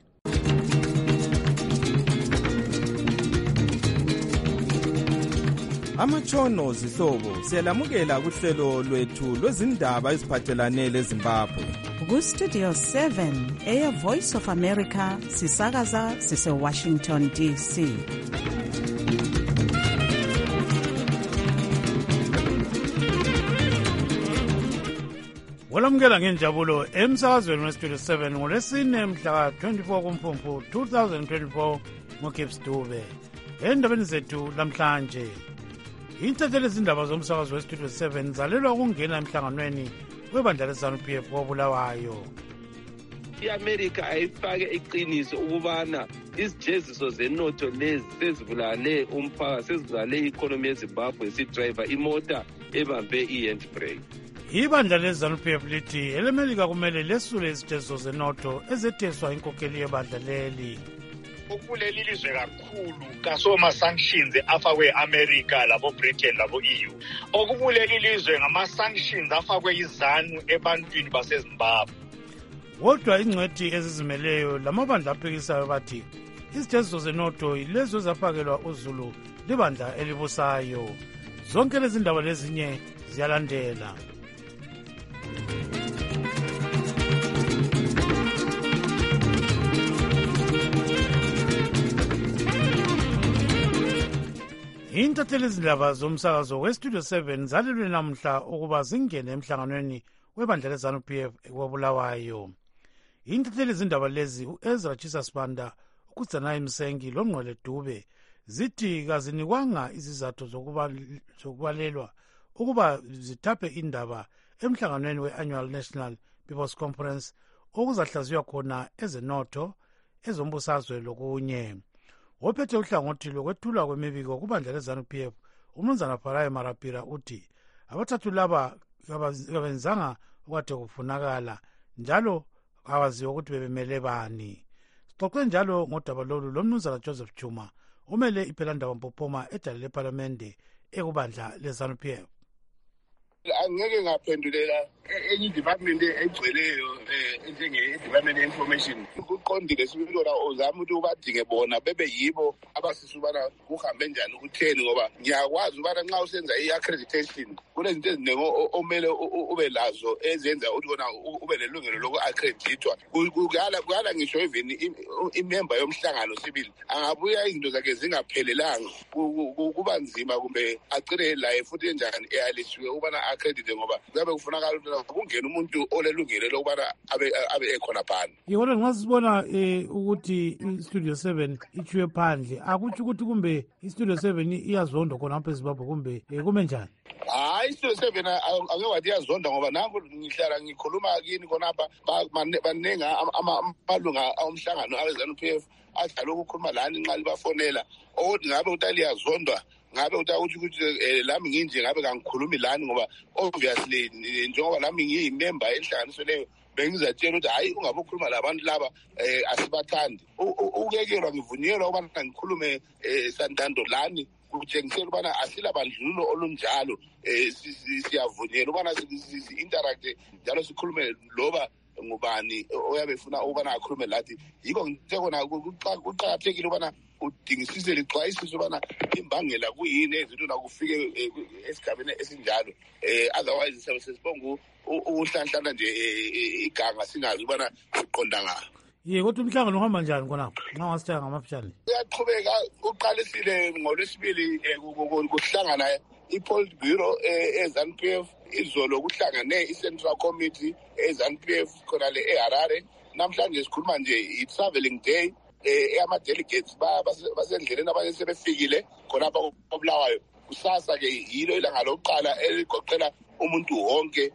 Amatshono zihlobo siyalamukela kuhlelo lwethu lwezindaba eziphathelane leZimbabwe. Ku-Studio 7 Air Voice of America sisakaza sise-Washington DC. Walamukela ngenjabulo emsakazweni weStudio 7 ngolesine mhla 24 kuMfumfu 2024 ngoGibbs Dube. Endabeni zethu lamhlanje, intatheli izindaba zomsakazo weStudio 7 zalelwa ukungena emhlanganweni webandla leZANU-PF koBulawayo. I-Amerika ayifake iqiniso ukubana izijeziso zenotho lezi sezibulale umphakathi, sezibulale i-economy yeZimbabwe, sidriver imota ebambe i-handbrake. Ibandla leZANU-PF lithi elemelika kumele lesule izijeziso zenotho ezetheswa inkokheli yebandla leli. Ukuleli lizwe kakhulu kasoma-sanctions afakwe America labo Britain labo EU. Okubuleli lizwe ngama-sanctions afakwe iZANU ebantwini baseZimbabwe. Kodwa ingcwethi ezizimeleyo lamabandla aphikisayo bathi izijeziso zenotho yilezo zafakelwa uZulu libandla elibusayo. Zonke lezi ndaba lezinye ziyalandela. Intatheli izindaba zomsakazo weStudio 7 zalelwe namhla ukuba zingene emhlanganweni webandla leZANU-PF koBulawayo. Intatheli izindaba lezi uEzra Chisasibanda, uKudzanayi Msengi loNgqwele Dube zithi kazinikwanga izizathu zokubalelwa ukuba zithaphe indaba emhlanganweni we-Annual National People's Conference okuzahlaziywa khona ezenotho, ezombusazwe lokunye. Ophethe uhlangothi lokwethulwa kwemibiko kubandla leZANU-PF uMnumzana Farayo Marapira uthi abathathu laba kabenzanga okade kufunakala njalo awaziwa ukuthi bebemele bani. Sixoxe njalo ngodaba lolu loMnumzana Joseph Chuma umele iphelandaba Mpophoma edale leParlamente ekubandla leZANU-PF. Angeke ngaphendulela enye department egcweleyo njenge-department ye-information. Kuqondile sibona uzama ukuthi ubadinge bona bebe yibo abasisa ubana kuhambe njani ukutheni, ngoba ngiyakwazi ubana nxa usenza i-accreditation kunezinto eziningi omele ube lazo ezenza ukuthi kona ube lelungelo loku-accreditwa. Kuyala ngisho even imember yomhlangano sibili angabuya izinto zakhe zingaphelelanga, kuba nzima kumbe agcine laye futhi enjani eyalisiwe ubana accredite, ngoba kuyabe kufunakala ukuthi kungena umuntu olelungelo lokubana abe ekhona phana. Kodwa ngasibona ukuthi iStudio 7 ichiwe phandle, akutsho ukuthi kumbe iStudio 7 iyazonda khona apha eZimbabwe kumbe kume njani? Hayi, iStudio 7 angeke wathi iyazonda, ngoba nangu ngihlala ngikhuluma kini khonapha baningi amalunga omhlangano aweZANU-PF adlala ukukhuluma lani nxa libafonela ukuthi ngabe utali yazondwa, ngabe ukuthi lami nginje ngabe kangikhulumi lani, ngoba obviously njengoba lami ngiyimember enhlanganiso leyo bengizatshela ukuthi hayi ungabe ukhuluma labantu laba asibathandi. Ukukekelwa ngivunyelwa ukubana ngikhulume santando lani kutshengisela ukubana asilabandlululo olunjalo. Siyavunyelwa ukubana si-interact njalo sikhulume loba ngubani oyabe efuna ukubana akhulume lathi. Yikho ngisekona kuqakathekile ukubana udingisise lixwayisise ubana imbangela kuyini ezinto nakufike esigabeni esinjalo. Otherwise sesibonga ukuhlanhlana nje iganga singazi ubana siqonda ngaphi. Kodwa umhlangano uhamba njani khonapho nxa ngasithenga ngamafitshane? Uyaqhubeka, uqalisile ngolwesibili kuhlangana i-Politburo eZANU-PF. Izolo kuhlangane i-Central Committee eZANU-PF khona le eHarare. Namhlanje sikhuluma nje i-traveling day. Ama-delegates basendleleni, abanye sebefikile khonapha koBulawayo. Kusasa-ke yilo ilanga lokuqala eligoqela umuntu wonke.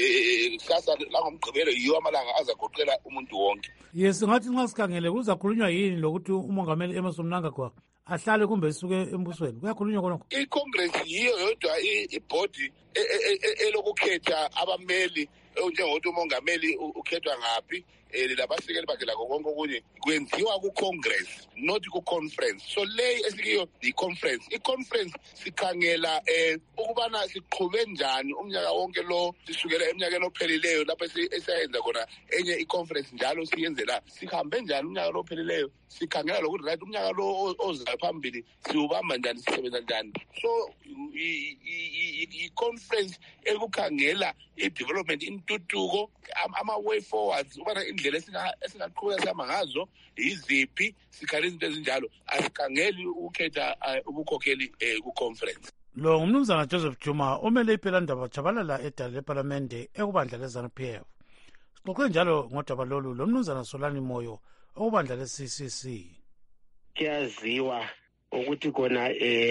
Kusasa langomgqibelo yiyo amalanga azagoqela umuntu wonke. Singathi nxa sikhangele kuzakhulunywa yini lokuthi umongameli Emmerson Mnangagwa ahlale kumbe isuke embusweni? Kuyakhulunywa khonokho? I-Congress yiyo yodwa ibhodi elokukhetha abameli njengokuthi umongameli ukhethwa ngaphi labasekeli bakhe lakho konke okunye kwenziwa ku-congress not ku-conference. So le esikiyo yi-conference. I-conference sikhangela ukubana siqhube njani umnyaka wonke lo sisukela eminyakeni ophelileyo lapho esiyayenza khona enye i-conference njalo siyenzela sihambe njani umnyaka lo ophelileyo, sikhangela lokuthi right umnyaka lo ozayo phambili siwubamba njani, sisebenza njani. So i-conference ekukhangela i-development, intuthuko, ama-way forwards, ubana indlela esingaqhubeka sihamba ngazo yiziphi, sikhangela izinto ezinjalo. Asikhangeli ukukhetha ubukhokheli ku-conference. Lo ngumnumzana Joseph Juma omele ipelandaba jabalala edala lephalamende ekubandla le-ZANU-PF. Sixoxe njalo ngodaba lolu lo mnumzana Solani Moyo okubandla le-CCC. Kuyaziwa ukuthi kona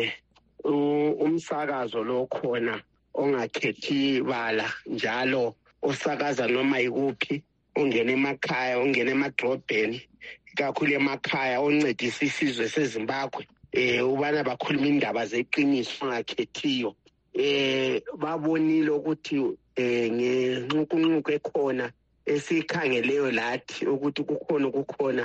umsakazo lo khona ongakhethi bala njalo osakaza noma ikuphi, ongena emakhaya, ongena emadrobheni, kakhulu emakhaya, oncedisa isizwe seZimbabwe ubana bakhuluma indaba zeqiniso ongakhethiyo. Babonile ukuthi ngenqukunquko ekhona esikhangeleyo lathi ukuthi kukhona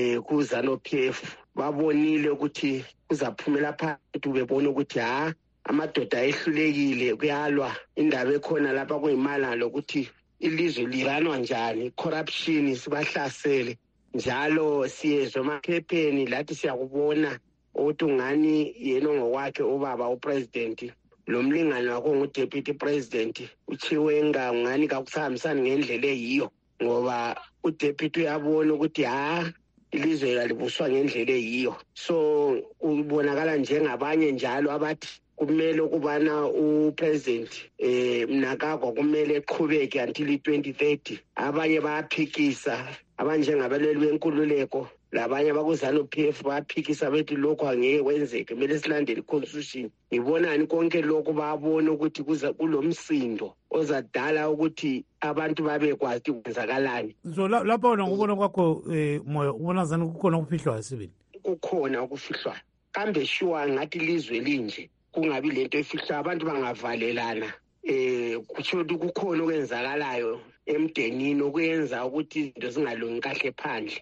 ku-ZANU-PF, babonile ukuthi kuzaphumela phakathi, bebona ukuthi amadoda ayehlulekile kuyalwa indaba ekhona lapha kuyimala lokuthi ilizwe liranwa njani, corruption sibahlasele njalo. siyezwe emaphepheni lathi siyakubona ukuthi ungani yena ngokwakhe ubaba upresident lo mlingane wakho ngu-deputy president uChiwenga ungani kakusahambisani ngendlela eyiyo, ngoba udeputy uyabona ukuthi ilizwe lalibuswa ngendlela eyiyo. So ubonakala njengabanye njalo abathi kumele ukubana upresident Mnangagwa kumele eqhubeke until 2030. Abanye bayaphikisa, abanjengabaleli benkululeko labanye abaku-ZANU-PF bayaphikisa bethi lokho angeke kwenzeke, kumele silandele i-constitution. Ngibonani konke lokho babona ukuthi kulomsindo ozadala ukuthi abantu babekwazi ukwenzakalani. So lapho wena ngubona kwakho Moyo ubona zani kukhona ukufihlwa sibili? Kukhona ukufihlwa. Kambe sure ngathi ilizwe linje kungabi lento efihlwa, abantu bangavalelana. Kutsho ukuthi kukhona okwenzakalayo emdenini okuyenza ukuthi izinto zingalungi kahle phandle.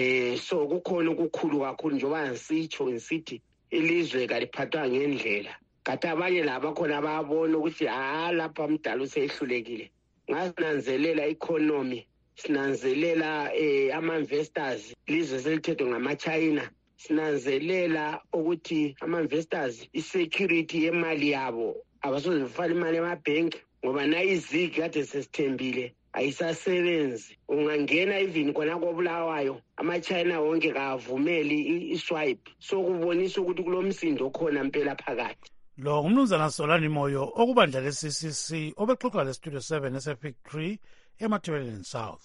So kukhona okukhulu kakhulu njengoba ngisithi ilizwe kaliphathwa ngendlela. Kanti abanye laba khona bayabona ukuthi lapha umdala usehlulekile. Ngasinanzelela economy, sinanzelela ama-investors, ilizwe selithethwe ngama-China. Sinanzelela ukuthi ama-investors i-security yemali yabo abasozifaka imali emabhenki, ngoba nayo izigi kade sesithembile ayisasebenzi. Ungangena even kona koBulawayo ama-China wonke kavumeli i-swipe. So kubonisa ukuthi kulomsindo khona impela phakathi. Lo ngumnumzana Solani Moyo okubandla le-CCC obexoxa le-Studio 7 ese-Victory eMatabeleland South.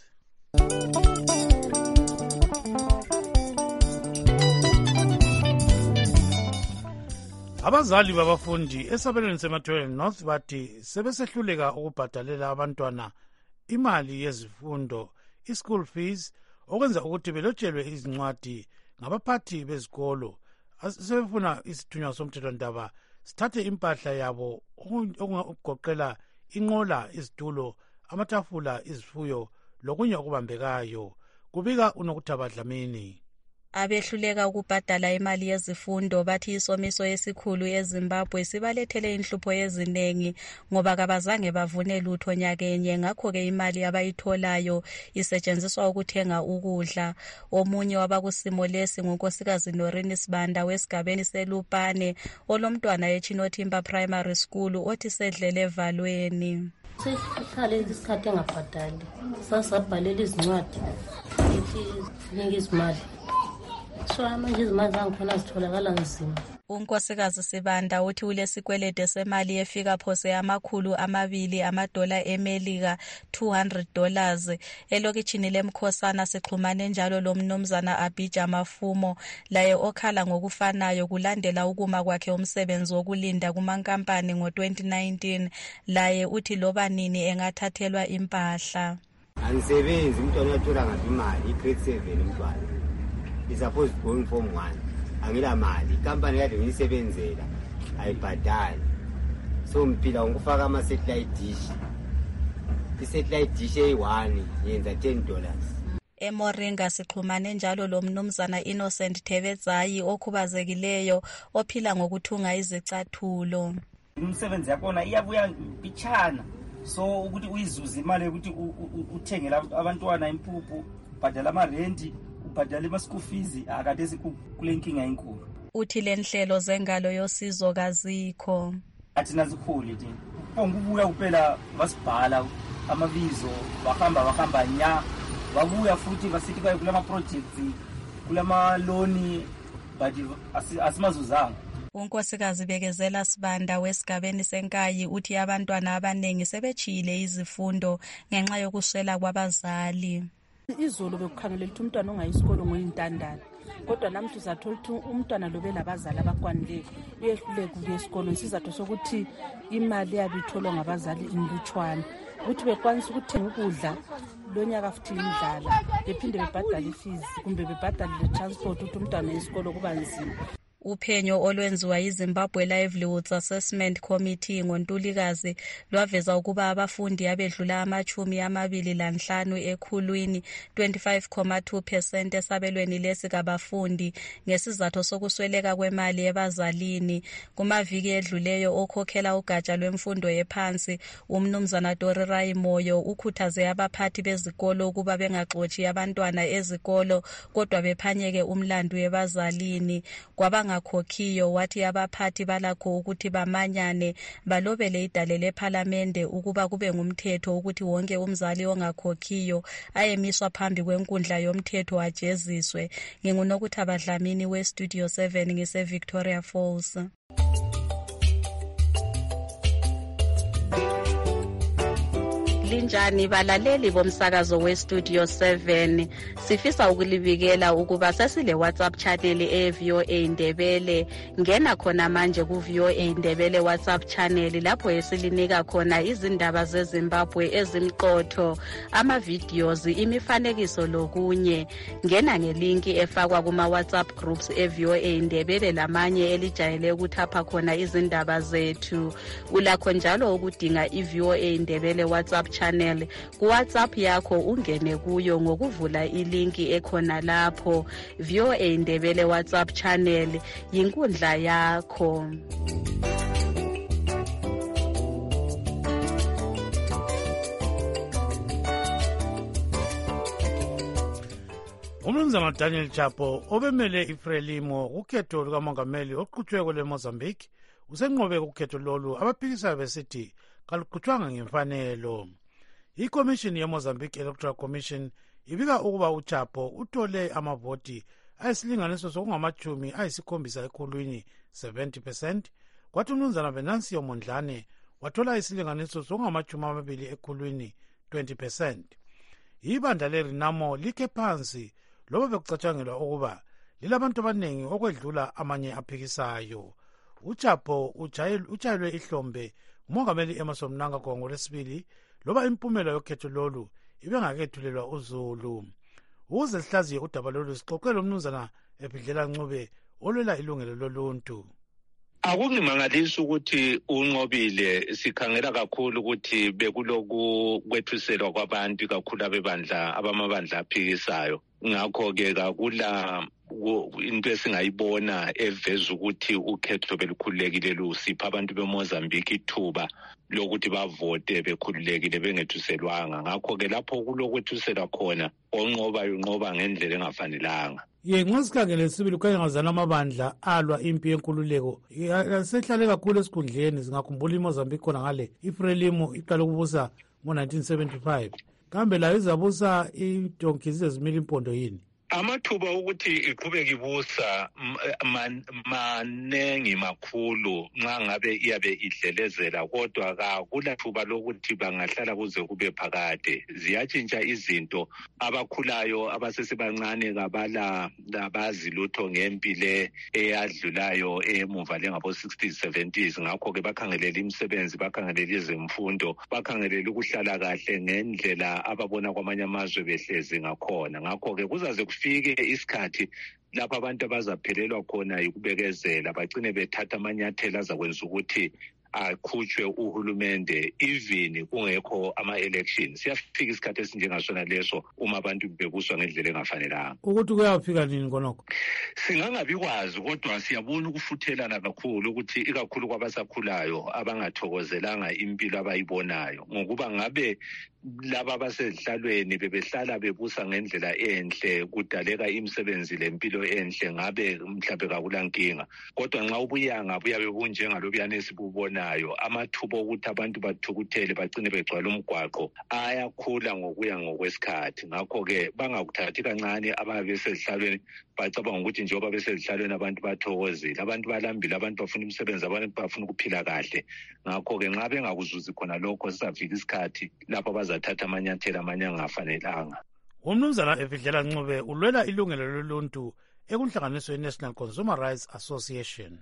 Abazali babafundi esabelweni seMatabeleland North bathi sebesehluleka ukubhadalela abantwana imali yezifundo, i-school fees, okwenza ukuthi belotshelwe izincwadi ngabaphathi bezikolo. Sebefuna isithunywa somthethwandaba sithathe impahla yabo okugoqela inqola, izitulo, amatafula, izifuyo lokunye okubambekayo. Kubika uNokuthaba Dlamini. Abehluleka ukubhadala imali yezifundo bathi isomiso esikhulu eZimbabwe sibalethele inhlupho eziningi ngoba kabazange bavune lutho nyakenye, ngakho-ke imali abayitholayo isetshenziswa ukuthenga ukudla. Omunye wabakusimo lesi ngunkosikazi Norini Sibanda wesigabeni seLupane olomntwana eChinotimba Primary School othi sedlele evalweni. Sihlale isikhathi engabhadali, sasabhalela izincwadi ethi sinika izimali. So manje izimali zangikhona zitholakala nzima. Unkosikazi Sibanda uthi ulesikwelede semali efika phose $200 eMelika, $200. Elokitshini lemkhosana sixhumane njalo lo mnumzana Abija Mafumo, laye okhala ngokufanayo kulandela ukuma kwakhe umsebenzi wokulinda kumankampani ngo-2019. Laye uthi loba nini engathathelwa impahla. Angisebenzi, umntwana uyathola ngaphi imali, i-grade 7 umntwana. Is supposed going from 1. Angila mali, ikampani kade ngiyisebenzela ayibhadali. So mphila ngokufaka ama-satellite dish. i-satellite dish eyi-1 yenza $10. eMoringa sixhumane njalo lo mnumzana Innocent Thebetsayi okhubazekileyo ophila ngokuthunga izicathulo. Umsebenzi yakhona iyabuya mpitshana, so ukuthi uyizuze imali ukuthi uthengela abantwana impuphu, ubhadala amarenti, ubhadala ama-school fees, akade kule nkinga enkulu. Uthi le nhlelo zengalo yosizo kazikho. Athina zikhulu nje. Kubuya kuphela basibhala amabizo, bahamba nya, babuya futhi basithi baye kulama projects, kulama loan, but asimazuzanga. Unkosikazi Bekezela Sibanda wesigabeni senkayi uthi abantwana abanengi sebechile izifundo ngenxa yokuswela kwabazali. Izolo bekukhangelela ukuthi umntwana ongayisikolo ngoyintandane, kodwa namhla uzathola ukuthi umntwana lobe labazali abakwanileyo uyehluleka ukuya esikolo isizathu sokuthi imali yabo itholwa ngabazali inlutshwana, ukuthi bekwanisa ukuthenga ukudla lonyaka futhi indlala, bephinde bebhadale ifees kumbe bebhadale le-transport ukuthi umntwana esikolo kuba nzima. Uphenyo olwenziwa yiZimbabwe Livelihoods Assessment Committee ngoNtulikazi lwaveza ukuba abafundi abedlula 25 ekhulwini 25.2% esabelweni lesikabafundi ngesizathu sokusweleka kwemali ebazalini. Kumaviki edluleyo okhokhela ugatsha lwemfundo ephansi umnumzana Dorirai Moyo ukhuthaze abaphathi bezikolo ukuba bengaxotshi abantwana ezikolo kodwa bephanyeke umlandu ebazalini. Kwabangakhokhiyo wathi abaphathi balakho ukuthi bamanyane balobele idale lePhalamende ukuba kube ngumthetho ukuthi wonke umzali ongakhokhiyo ayemiswa phambi kwenkundla yomthetho ajeziswe. Ngingunokuthaba Dlamini weStudio 7 ngise-Victoria Falls. Linjani balaleli bomsakazo weStudio 7, sifisa ukulibikela ukuba sesile WhatsApp channel eVOA Ndebele. Ngena khona manje kuVOA Ndebele WhatsApp channel lapho esilinika khona izindaba zeZimbabwe ezimqotho, ama-videos, imifanekiso lokunye. Ngena ngelinki efakwa kuma WhatsApp groups eVOA Ndebele lamanye elijayele ukuthapha khona izindaba zethu. Ulakho njalo ukudinga iVOA Ndebele WhatsApp channel ku WhatsApp yakho, ungene kuyo ngokuvula ilinki ekhona lapho. VOA Ndebele WhatsApp channel yinkundla yakho. Umnumzana Daniel Chapo obemele iFrelimo ukhetho lukamongameli oqhutshwe kule Mozambique usenqobe ukhetho lolu abaphikisayo besithi kaluqhutshwanga ngemfanelo. ICommission yeMozambique Electoral Commission ibika ukuba uChapo uthole amavoti ayisilinganiso sokungama-70 ekhulwini 70%, kwathi umnumzana Venancio Mondlane wathola isilinganiso sokungama-20 ekhulwini 20%. Ibandla leRenamo likhe phansi loba bekucatshangelwa ukuba lilabantu abaningi okwedlula amanye aphikisayo. uChapo utshayelwe ihlombe umongameli Emmerson Mnangagwa ngolwesibili loba impumela yokhetho lolu ibengakethulelwa uZulu. Ukuze sihlaziye udaba lolu sixoxe lomnumzana eBhidlela Ncube olwela ilungelo loluntu. Akungimangalisi ukuthi unqobile, sikhangela kakhulu ukuthi bekuloku kwethuselwa kwabantu kakhulu abamabandla aphikisayo. Ngakho-ke kakula into esingayibona eveza ukuthi ukhetho belukhululekile lusipha abantu beMozambique ithuba lokuthi bavote bekhululekile bengethuselwanga. Ngakho-ke lapho kulokwethuselwa khona onqoba ngendlela engafanelanga. Nxa sikhangele sibili kwengazana amabandla alwa impi yenkululeko sehlale kakhulu esikhundleni. Singakhumbula iMozambique khona ngale iFrelimo iqale ukubusa ngo-1975, kambe layo izabusa idonkizi ezimila impondo yini? Amathuba ukuthi iqhubeke ibusa manengi makhulu nxa ngabe iyabe idlelezela, kodwa kakulathuba lokuthi bangahlala kuze kube phakade. Ziyatshintsha izinto, abakhulayo abasesebancane abazi lutho ngempile eyadlulayo emuva lengabo-60s 70s. Ngakho-ke bakhangelela imisebenzi, bakhangelela izemfundo, bakhangelela ukuhlala kahle ngendlela ababona kwamanye amazwe behlezi ngakhona. Ngakho-ke kuzaze kufike isikhathi lapho abantu abazaphelelwa khona yikubekezela, bagcine bethatha amanyathelo azakwenza ukuthi akhutshwe uhulumende even kungekho ama-election. Siyafika isikhathi esinjengasona leso uma abantu bebuswa ngendlela engafanelanga. Ukuthi kuyafika nini konokho? Singangabikwazi, kodwa siyabona ukufuthelana kakhulu ukuthi ikakhulu kwabasakhulayo abangathokozelanga impilo abayibonayo, ngokuba ngabe laba basezihlalweni bebehlala bebusa ngendlela enhle, kudaleka imisebenzi lempilo enhle, ngabe mhlawumbe kakulankinga. Kodwa nxa ubuyanga buyabe bunjengalobuyana esibubonayo, amathuba okuthi abantu bathukuthele bagcine begcwala umgwaqo ayakhula ngokuya ngokwesikhathi. Ngakho-ke bangakuthathi kancane ababe besezihlalweni, bacabanga ukuthi njengoba besezihlalweni abantu bathokozile, abantu balambile, abantu bafuna imisebenzi, abantu bafuna ukuphila kahle. Ngakho-ke nxa bengakuzuzi khona lokho, sizafika isikhathi lapho bazathatha amanyathelo amanye angafanelanga. Umnumzana Efidlela Ncube ulwela ilungelo loluntu ekunhlanganiswe National Consumer Rights Association.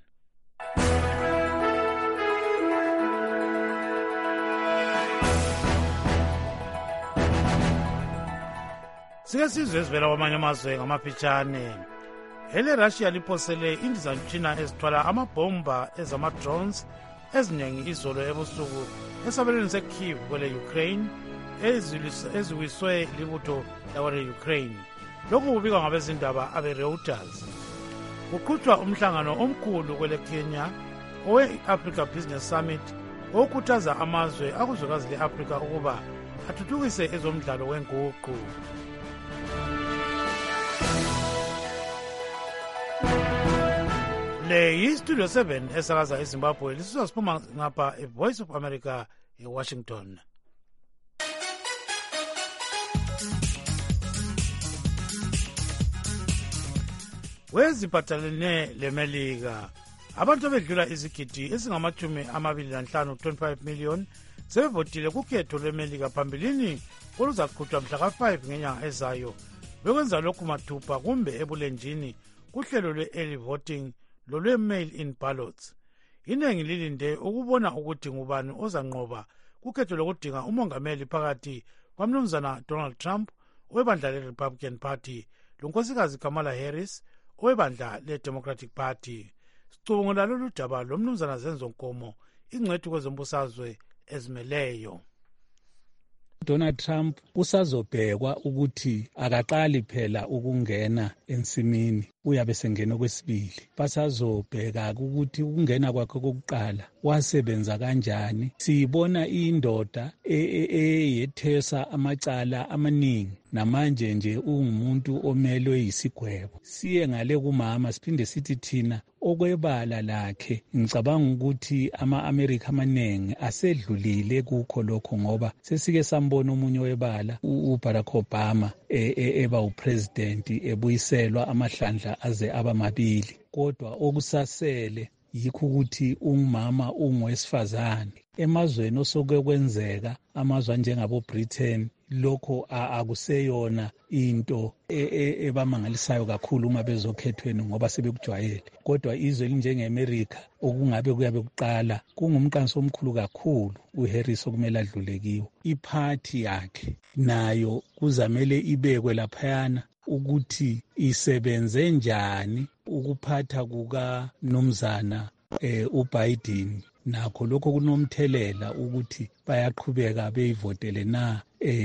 Sike sizwe ezivela kwamanye amazwe ngamafitshane. EleRussia liphosele indizamtshina ezithwala amabhomba ezama-drones eziningi izolo ebusuku esabelweni seKyiv kwele-Ukraine eziwiswe libutho lakwele-Ukraine. Lokhu kubikwa ngabezindaba abe-Reuters. Kuqhutshwa umhlangano omkhulu kwele-Kenya owe-Africa Business Summit okhuthaza amazwe akuzwekazi le-Afrika ukuba athuthukise ezomdlalo wenguqu. Le yi-Studio 7 esakaza eZimbabwe lisizwa siphuma ngapha eVoice of America eWashington. Weziphathelene leMelika, abantu abedlula izigidi ezingama-25 25 million sebevotile kukhetho lweMelika phambilini oluzaqhutshwa mhla ka-5 ngenyanga ezayo. Bekwenza lokhu mathupha kumbe ebulenjini kuhlelo lwe-early voting lolwe-mail-in ballots. Iningi lilinde ukubona ukuthi ngubani ozanqoba kukhetho lokudinga umongameli phakathi kwamnumzana Donald Trump owebandla le-Republican Party lonkosikazi Kamala Harris owebandla le-Democratic Party. Sicubungula lolu daba lomnumzana Zenzo Nkomo, ingcwethi kwezombusazwe ezimeleyo. Donald Trump usazobhekwa ukuthi akaqali phela ukungena ensimini, uyabe sengena kwesibili. Basazobheka ukuthi ukungena kwakhe kokuqala wasebenza kanjani. Siyibona indoda eyethesa amacala amaningi, namanje nje ungumuntu omelwe yisigwebo. Siye ngale kumama siphinde sithi thina okwebala lakhe ngicabanga ukuthi ama-Amerika amaningi asedlulile kukho lokho, ngoba sesike sambona omunye webala uBarack Obama eba upresident ebuyiselwa amahlandla aze aba mabili. Kodwa okusasele yikho ukuthi umama ungowesifazane. Emazweni osokwenzeka amazwe njengabo-Britain lokho akuseyona into ebamangalisayo kakhulu uma bezokhethweni ngoba sebekujwayele. Kodwa izwe elinjenge-Amerika okungabe kuyabe kuqala kungumqanso omkhulu kakhulu uHarris okumele adlule kiwo. Iphathi yakhe nayo kuzamele ibekwe laphayana ukuthi isebenze njani ukuphatha kukaMnumzana uBiden. Nakho lokho kunomthelela ukuthi bayaqhubeka beyivotele na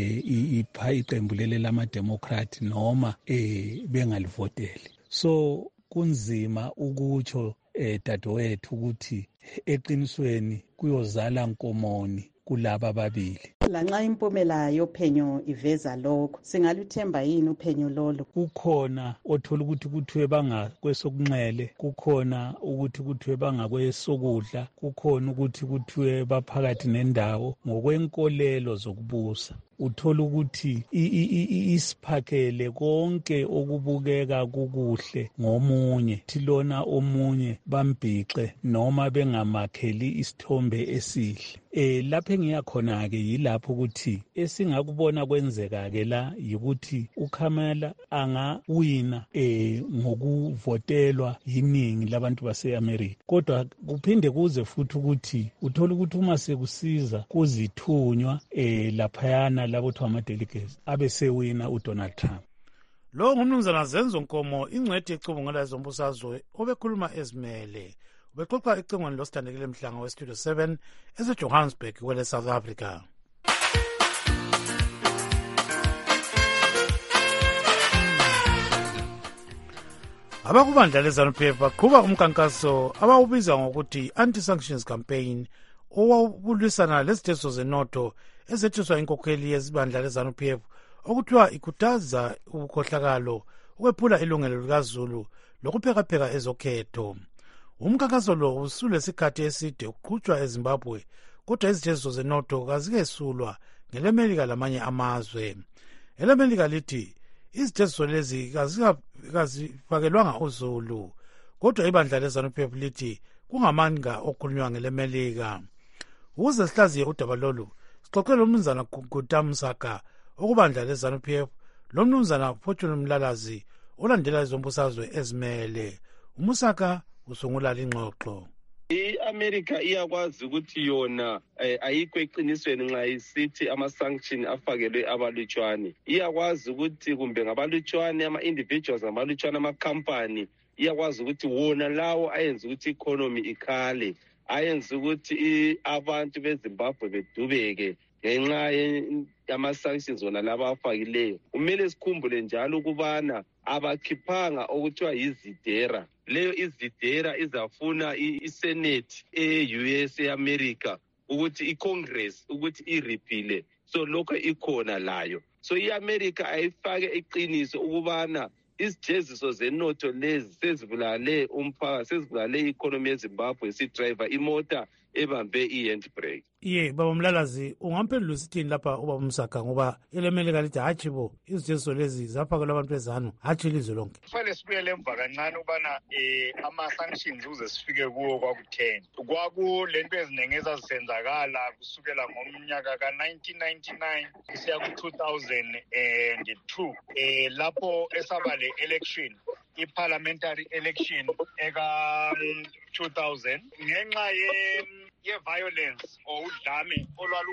iqembu leli lama-Democrat noma bengalivoteli. So kunzima ukutsho dadewethu ukuthi eqinisweni kuyozala nkomoni kulaba ababili. Lanxa impumela yophenyo iveza lokho, singaluthemba yini uphenyo lolo? Kukhona othola ukuthi kuthiwe bangakwesokunxele, kukhona ukuthi kuthiwe bangakwesokudla, kukhona ukuthi kuthiwe baphakathi nendawo ngokwenkolelo zokubusa. Uthola ukuthi isiphakele konke okubukeka kukuhle ngomunye, thilona omunye bambhixe noma bengamakheli isithombe esihle. Lapho engiyakhona-ke yilapho ukuthi esingakubona kwenzeka-ke la yikuthi uKamala angawina ngokuvotelwa yiningi labantu base-Amerika. Kodwa kuphinde kuze futhi ukuthi uthola ukuthi uma sekusiza kuzithunywa laphayana labothiwa ama-delegates abesewina uDonald Trump. Lo ngumnumzana Zenzo Nkomo, ingcwethi ecubungula ezombusazwe obekhuluma ezimele. ubexoxa ecingweni losithandekile mhlanga westudio 7 esejohannesburg kwele South Africa. Abakubandla leZANU-PF baqhuba umkankaso abawubiza ngokuthi anti-sanctions campaign owawubulisana lezitezo zenotho ezethiswa inkokheli yezibandla leZANU-PF okuthiwa ikhuthaza ubukhohlakalo ukwephula ilungelo likaZulu lokuphekapheka ezokhetho. Umkankaso lo usulesikhathi eside uqhutshwa eZimbabwe kodwa izitezo zenotho kazikesulwa ngelemelika lamanye amazwe. Elemelika lithi izitezo lezi kazifakelwanga uZulu kodwa ibandla leZANU-PF lithi kungamanga okhulunywa ngelemelika. Ukuze sihlaziye udaba lolu sixoxe lomnumzana Guguta Msaka okubandla leZANU-PF lomnumzana Fortune Mlalazi olandela izombusazwe ezimele. Umusaka usungula lingxoxo. I-America iyakwazi ukuthi yona ayikho eqinisweni nxa isithi ama-sanction afakelwe abalutshwane. Iyakwazi ukuthi kumbe ngabalutshwane ama-individuals ngabalutshwane ama-company iyakwazi ukuthi wona lawo ayenza ukuthi i-economy ikhale, ayenza ukuthi abantu beZimbabwe bedubeke ngenxa yama-sanctions wona laba afakileyo. Kumele sikhumbule njalo ukubana abakhiphanga okuthiwa yizidera. Leyo izidera izafuna iSenate e-US e-America ukuthi iCongress ukuthi irepeal. So lokho ikhona layo. So i-America ayifake iqiniso ukubana izijeziso zenotho lezi sezibulale umphakathi, sezibulale i-economy yeZimbabwe, sidriver imota ebambe i-handbrake. Baba Mlalazi, ungamphendula usithini lapha ubaba Msaka ngoba elemelika lithi hatshi bo izijeziso lezi zafakelwa abantu bezanu hatshi ilizwe lonke. Kufanele sibuyele emva kancane ubana ama-sanctions uze sifike kuwo kwaku-10 lento eziningi ezazisenzakala kusukela ngomnyaka ka-1999 kusiya ku-2002 lapho esaba le-election i-parliamentary election eka-2000 ngenxa ye-violence or udlame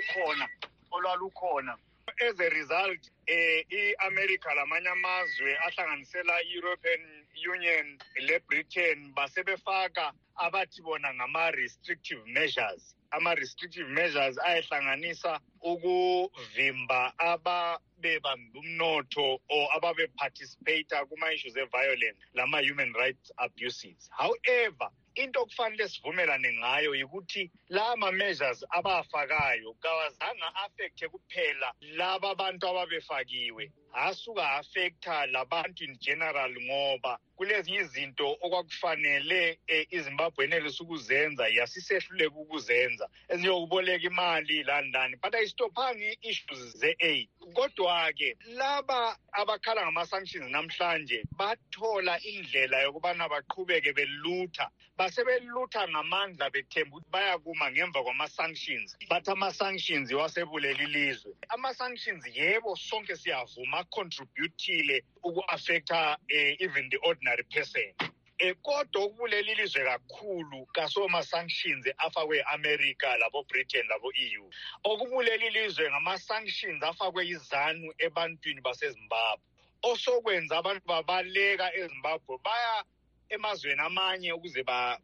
olwalukhona. As a result, i-America lamanye amazwe ahlanganisela i-European Union le-Britain basebefaka abathi bona ngama-restrictive measures. Ama-restrictive measures ayehlanganisa ukuvimba ababebamba umnotho or ababe-participate kuma-issues e-violence lama-human rights abuses. However, into okufanele sivumelane ngayo yikuthi la ma-measures abafakayo kawazange affecte kuphela laba bantu ababefakiwe, asuka affecta labantu in general ngoba kulezinye izinto okwakufanele iZimbabwe enelisa ukuzenza yasisehluleka ukuzenza, eziyokuboleka imali lani but ayisitophanga i-issues ze-aid. Kodwa-ke laba abakhala ngama-sanctions namhlanje bathola indlela yokubana baqhubeke belutha, basebelutha ngamandla bethemba ukuthi bayakuma ngemva kwama-sanctions, bathi ama-sanctions iwasebulela ilizwe. Ama-sanctions yebo sonke siyavuma contributile uku-affecta even the ordinary person. Kodwa okubulela ilizwe kakhulu kasoma-sanctions afakwe America labo Britain labo EU. Okubulela ilizwe ngama-sanctions afakwe izanu ebantwini baseZimbabwe. Osokwenza abantu babaleka eZimbabwe baya emazweni amanye ukuze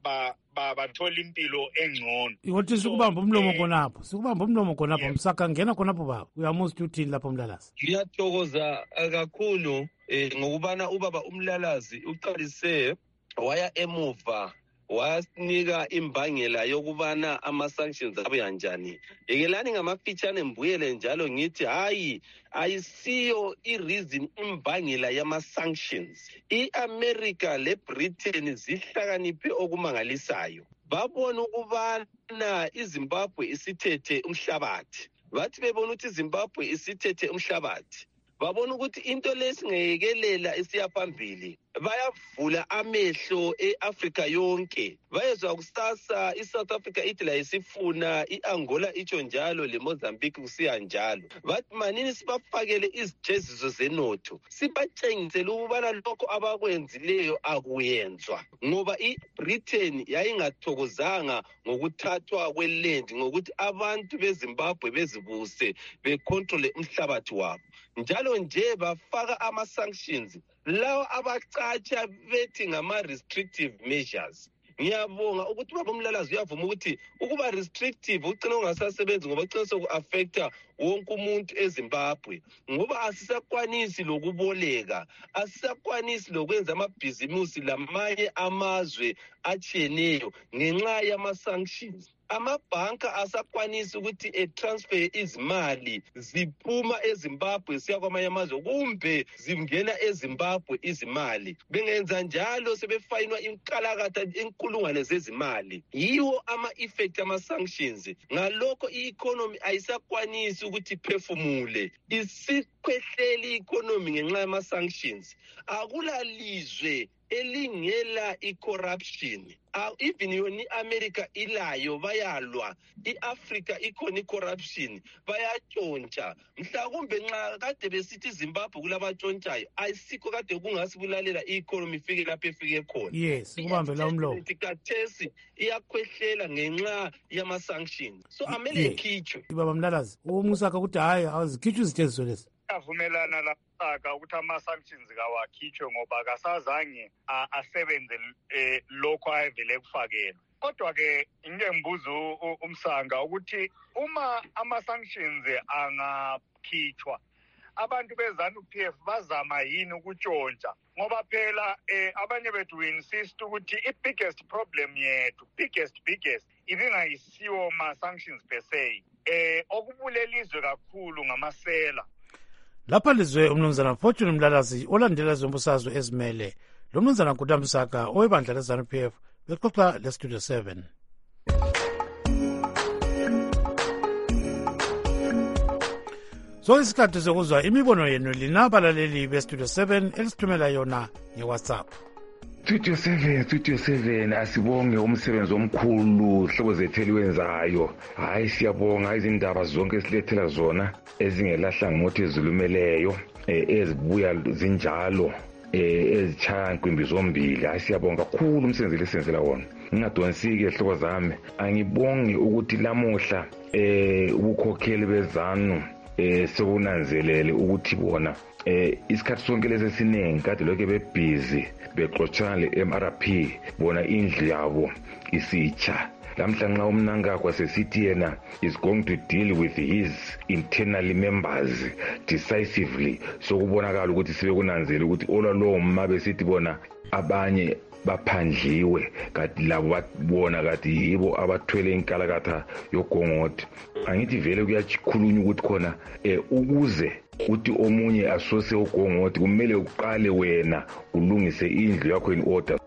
bathole impilo engcono. Ukuthi sikubamba umlomo khonapho Msaka ngena khonapho baba. Uyamuza ukuthi uthini lapho Mlalazi? Ngiyathokoza kakhulu ngokubana ubaba uMlalazi uqalise waya emuva wasinika imbangela yokubana ama-sanctions abe kanjani. Yekelani ngamafitshane mbuyele njalo ngithi hayi ayisiyo i-reason imbangela yama-sanctions. I-America le-Britain zihlakaniphe okumangalisayo. Babona ukubana iZimbabwe isithethe umhlabathi. Bathi bebona ukuthi iZimbabwe isithethe umhlabathi. Babona ukuthi into lesingeyekelela isiyaphambili. Bayavula amehlo e-Africa yonke. Bayezwa kusasa iSouth Africa ithi la isifuna, i-Angola itsho njalo, le-Mozambique kusiya njalo. Bathi manini sibafakele izijeziso zenotho, sibatshengisele ukubana lokho abakwenzileyo akuyenzwa. Ngoba i-Britain yayingathokozanga ngokuthathwa kweland, ngokuthi abantu beZimbabwe bezibuse becontrole umhlabathi wabo. Njalo nje bafaka ama-sanctions lawo abacatsha bethi ngama-restrictive measures. ngiyabonga ukuthi baba Mlalazi uyavuma ukuthi ukuba restrictive ucina ungasasebenzi ngoba ucina soku-affecta wonke umuntu eZimbabwe ngoba asisakwanisi lokuboleka, asisakwanisi lokwenza amabhizimusi lamanye amazwe atshiyeneyo ngenxa yama-sanctions. Amabhanka asakwanisa ukuthi transfer izimali ziphuma eZimbabwe siya kwamanye amazwe kumbe zingena eZimbabwe izimali. Bengenza njalo sebefayinwa inkalakatha inkulungwane zezimali. Yiwo ama-effect ama-sanctions. Ngalokho i-economy ayisakwanisi ukuthi iphefumule. Isikhwehleli i-economy ngenxa yama-sanctions. Akulalizwe elingela i-corruption. Even yona i-America ilayo bayalwa, i-Africa ikhona i-corruption, bayatshontsha. Mhlawumbe nxa kade besithi iZimbabwe kulabatshontshayo, ayisikho kade kungasibulalela i-economy ifike lapho efike khona. Yes, kubambe la umlomo. Kathesi iyakhwehlela ngenxa yama-sanctions. So amele ikhitshwe. Baba Mlalazi, umusaka ukuthi hayi azikhitshwe iziteziso lezi. Avumelana lapha ukuthi ama-sanctions kawakhitshwe ngoba kasazange asebenze lokho ayevele kufakela. Kodwa-ke ngike ngibuza umsanga ukuthi uma ama-sanctions angakhitshwa abantu beZANU-PF bazama yini ukutshontsha ngoba phela abanye bethu insist ukuthi i-biggest problem yethu biggest ibingayisiwo ma-sanctions per se okubulelizwe kakhulu ngamasela. Lapha lizwe umnumzana Fortune Mlalazi olandela zombusazwe ezimele lo mnumzana Nkutambisaka owebandla leZANU-PF bexoxa leStudio 7. So isikhathi sokuzwa imibono yenu linabalaleli beStudio 7 elisithumela yona ngeWhatsApp. Studio 7 asibonge umsebenzi omkhulu hlobo zethu eliwenzayo. Hayi siyabonga izindaba zonke esilethela zona ezingelahlangothi ezilumeleyo ezibuya zinjalo ezitshaya nkwimbi zombili. Hayi siyabonga kakhulu umsebenzi lesenzela wona. Ngingadonsiki hlobo zami angibonge ukuthi lamuhla ubukhokheli bezanu sekunanzelele ukuthi bona isikhathi sonke lesesiningi kade lokho bebhizi bexotshana le-MRP bona indlu yabo isitsha. Lamhla nxa umnankagwa sesithi yena is going to deal with his internal members decisively, sokubonakala ukuthi sebekunanzela ukuthi olwalowo mma besithi bona abanye baphandliwe kanti labo babona kanti yibo abathwele inkalakatha yogongoti. Angithi vele kuyakhulunywa ukuthi khona ukuze uthi omunye asose ugongoti kumele uqale wena ulungise indlu yakho in order.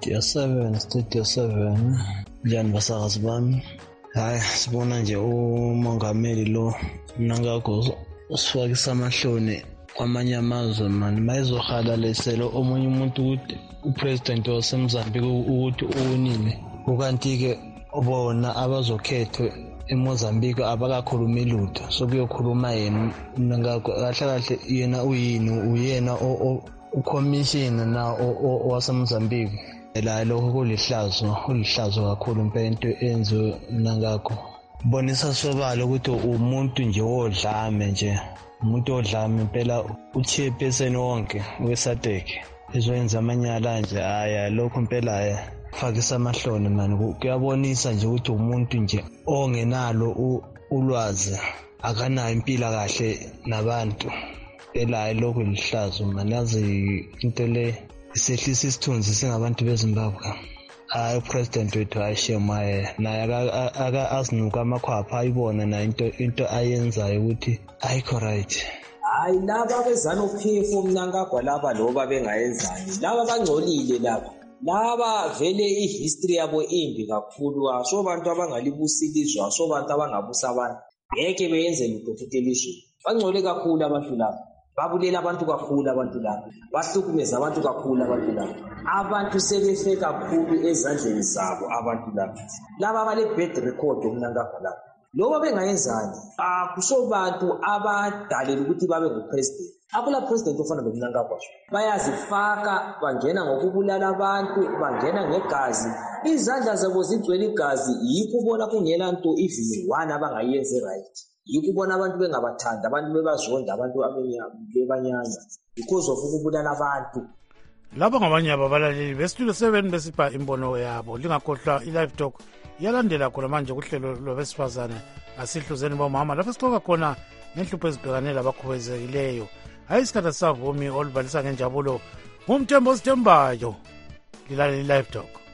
Studio 7 njani basakazi bami? Hayi sibona nje umongameli lo mnankagwa usifakisa amahloni kwamanye amazwe mani mayizohalalesela omunye umuntu ukuthi upresident waseMozambique ukuthi uwinile ukanti-ke bona abazokhethwe eMozambique abakakhulumi lutho sokuyokhuluma yena mnankagwa kahle kahle yena uyini uyena ucommission na waseMozambique la lokho kulihlazo kakhulu impela into enziwe mnankagwa bonisa sobala ukuthi umuntu nje wodlame nje umuntu odlame impela uchairperson wonke weSADC ezoyenza amanyala nje haya lokho impela fakisa amahloni mani kuyabonisa nje ukuthi umuntu nje ongenalo ulwazi akanayo impilo kahle nabantu phela lokho lihlazo mani yazi into le isehlisa isithunzi singabantu beZimbabwe. Hayi upresident wethu ayishemaye naye azinuka amakhwapha ayibona na into ayenzayo ukuthi ayikho right. Hayi laba beZANU-PF umnankagwa laba loba bengayenzani laba bangcolile laba vele ihistory yabo imbi kakhulu aso bantu abangalibusilizwa aso bantu abangabusa abantu ngeke beyenze lutho futhi elizweni bangcole kakhulu abantu laba babulela abantu kakhulu abantu laba bahlukumeza abantu kakhulu abantu laba abantu sebefe kakhulu ezandleni zabo abantu laba bale bad record umnankagwa laba loba bengayenzani akusobantu abadalela ukuthi babe ngupresident akula president ofana nomnankagwa bayazifaka bangena ngokubulala abantu bangena ngegazi izandla zabo zigcwele igazi yikho ubona kungela nto even one abangayenze right yikho ubona abantu bengabathanda abantu bebazonda abantu bebanyanya because of ukubulala abantu. Laba ngabanye ababalaleli bestudio 7 besipha imbono yabo. Lingakhohlwa i-live talk iyalandela khona manje kuhlelo lwabesifazane asihluzeni bomama lapho sixoxa khona ngenhlupho ezibhekane labakhubazekileyo. Hayi isikhathi savumi olubalisa ngenjabulo ngumthembo osithembayo. Lilalela i-live talk.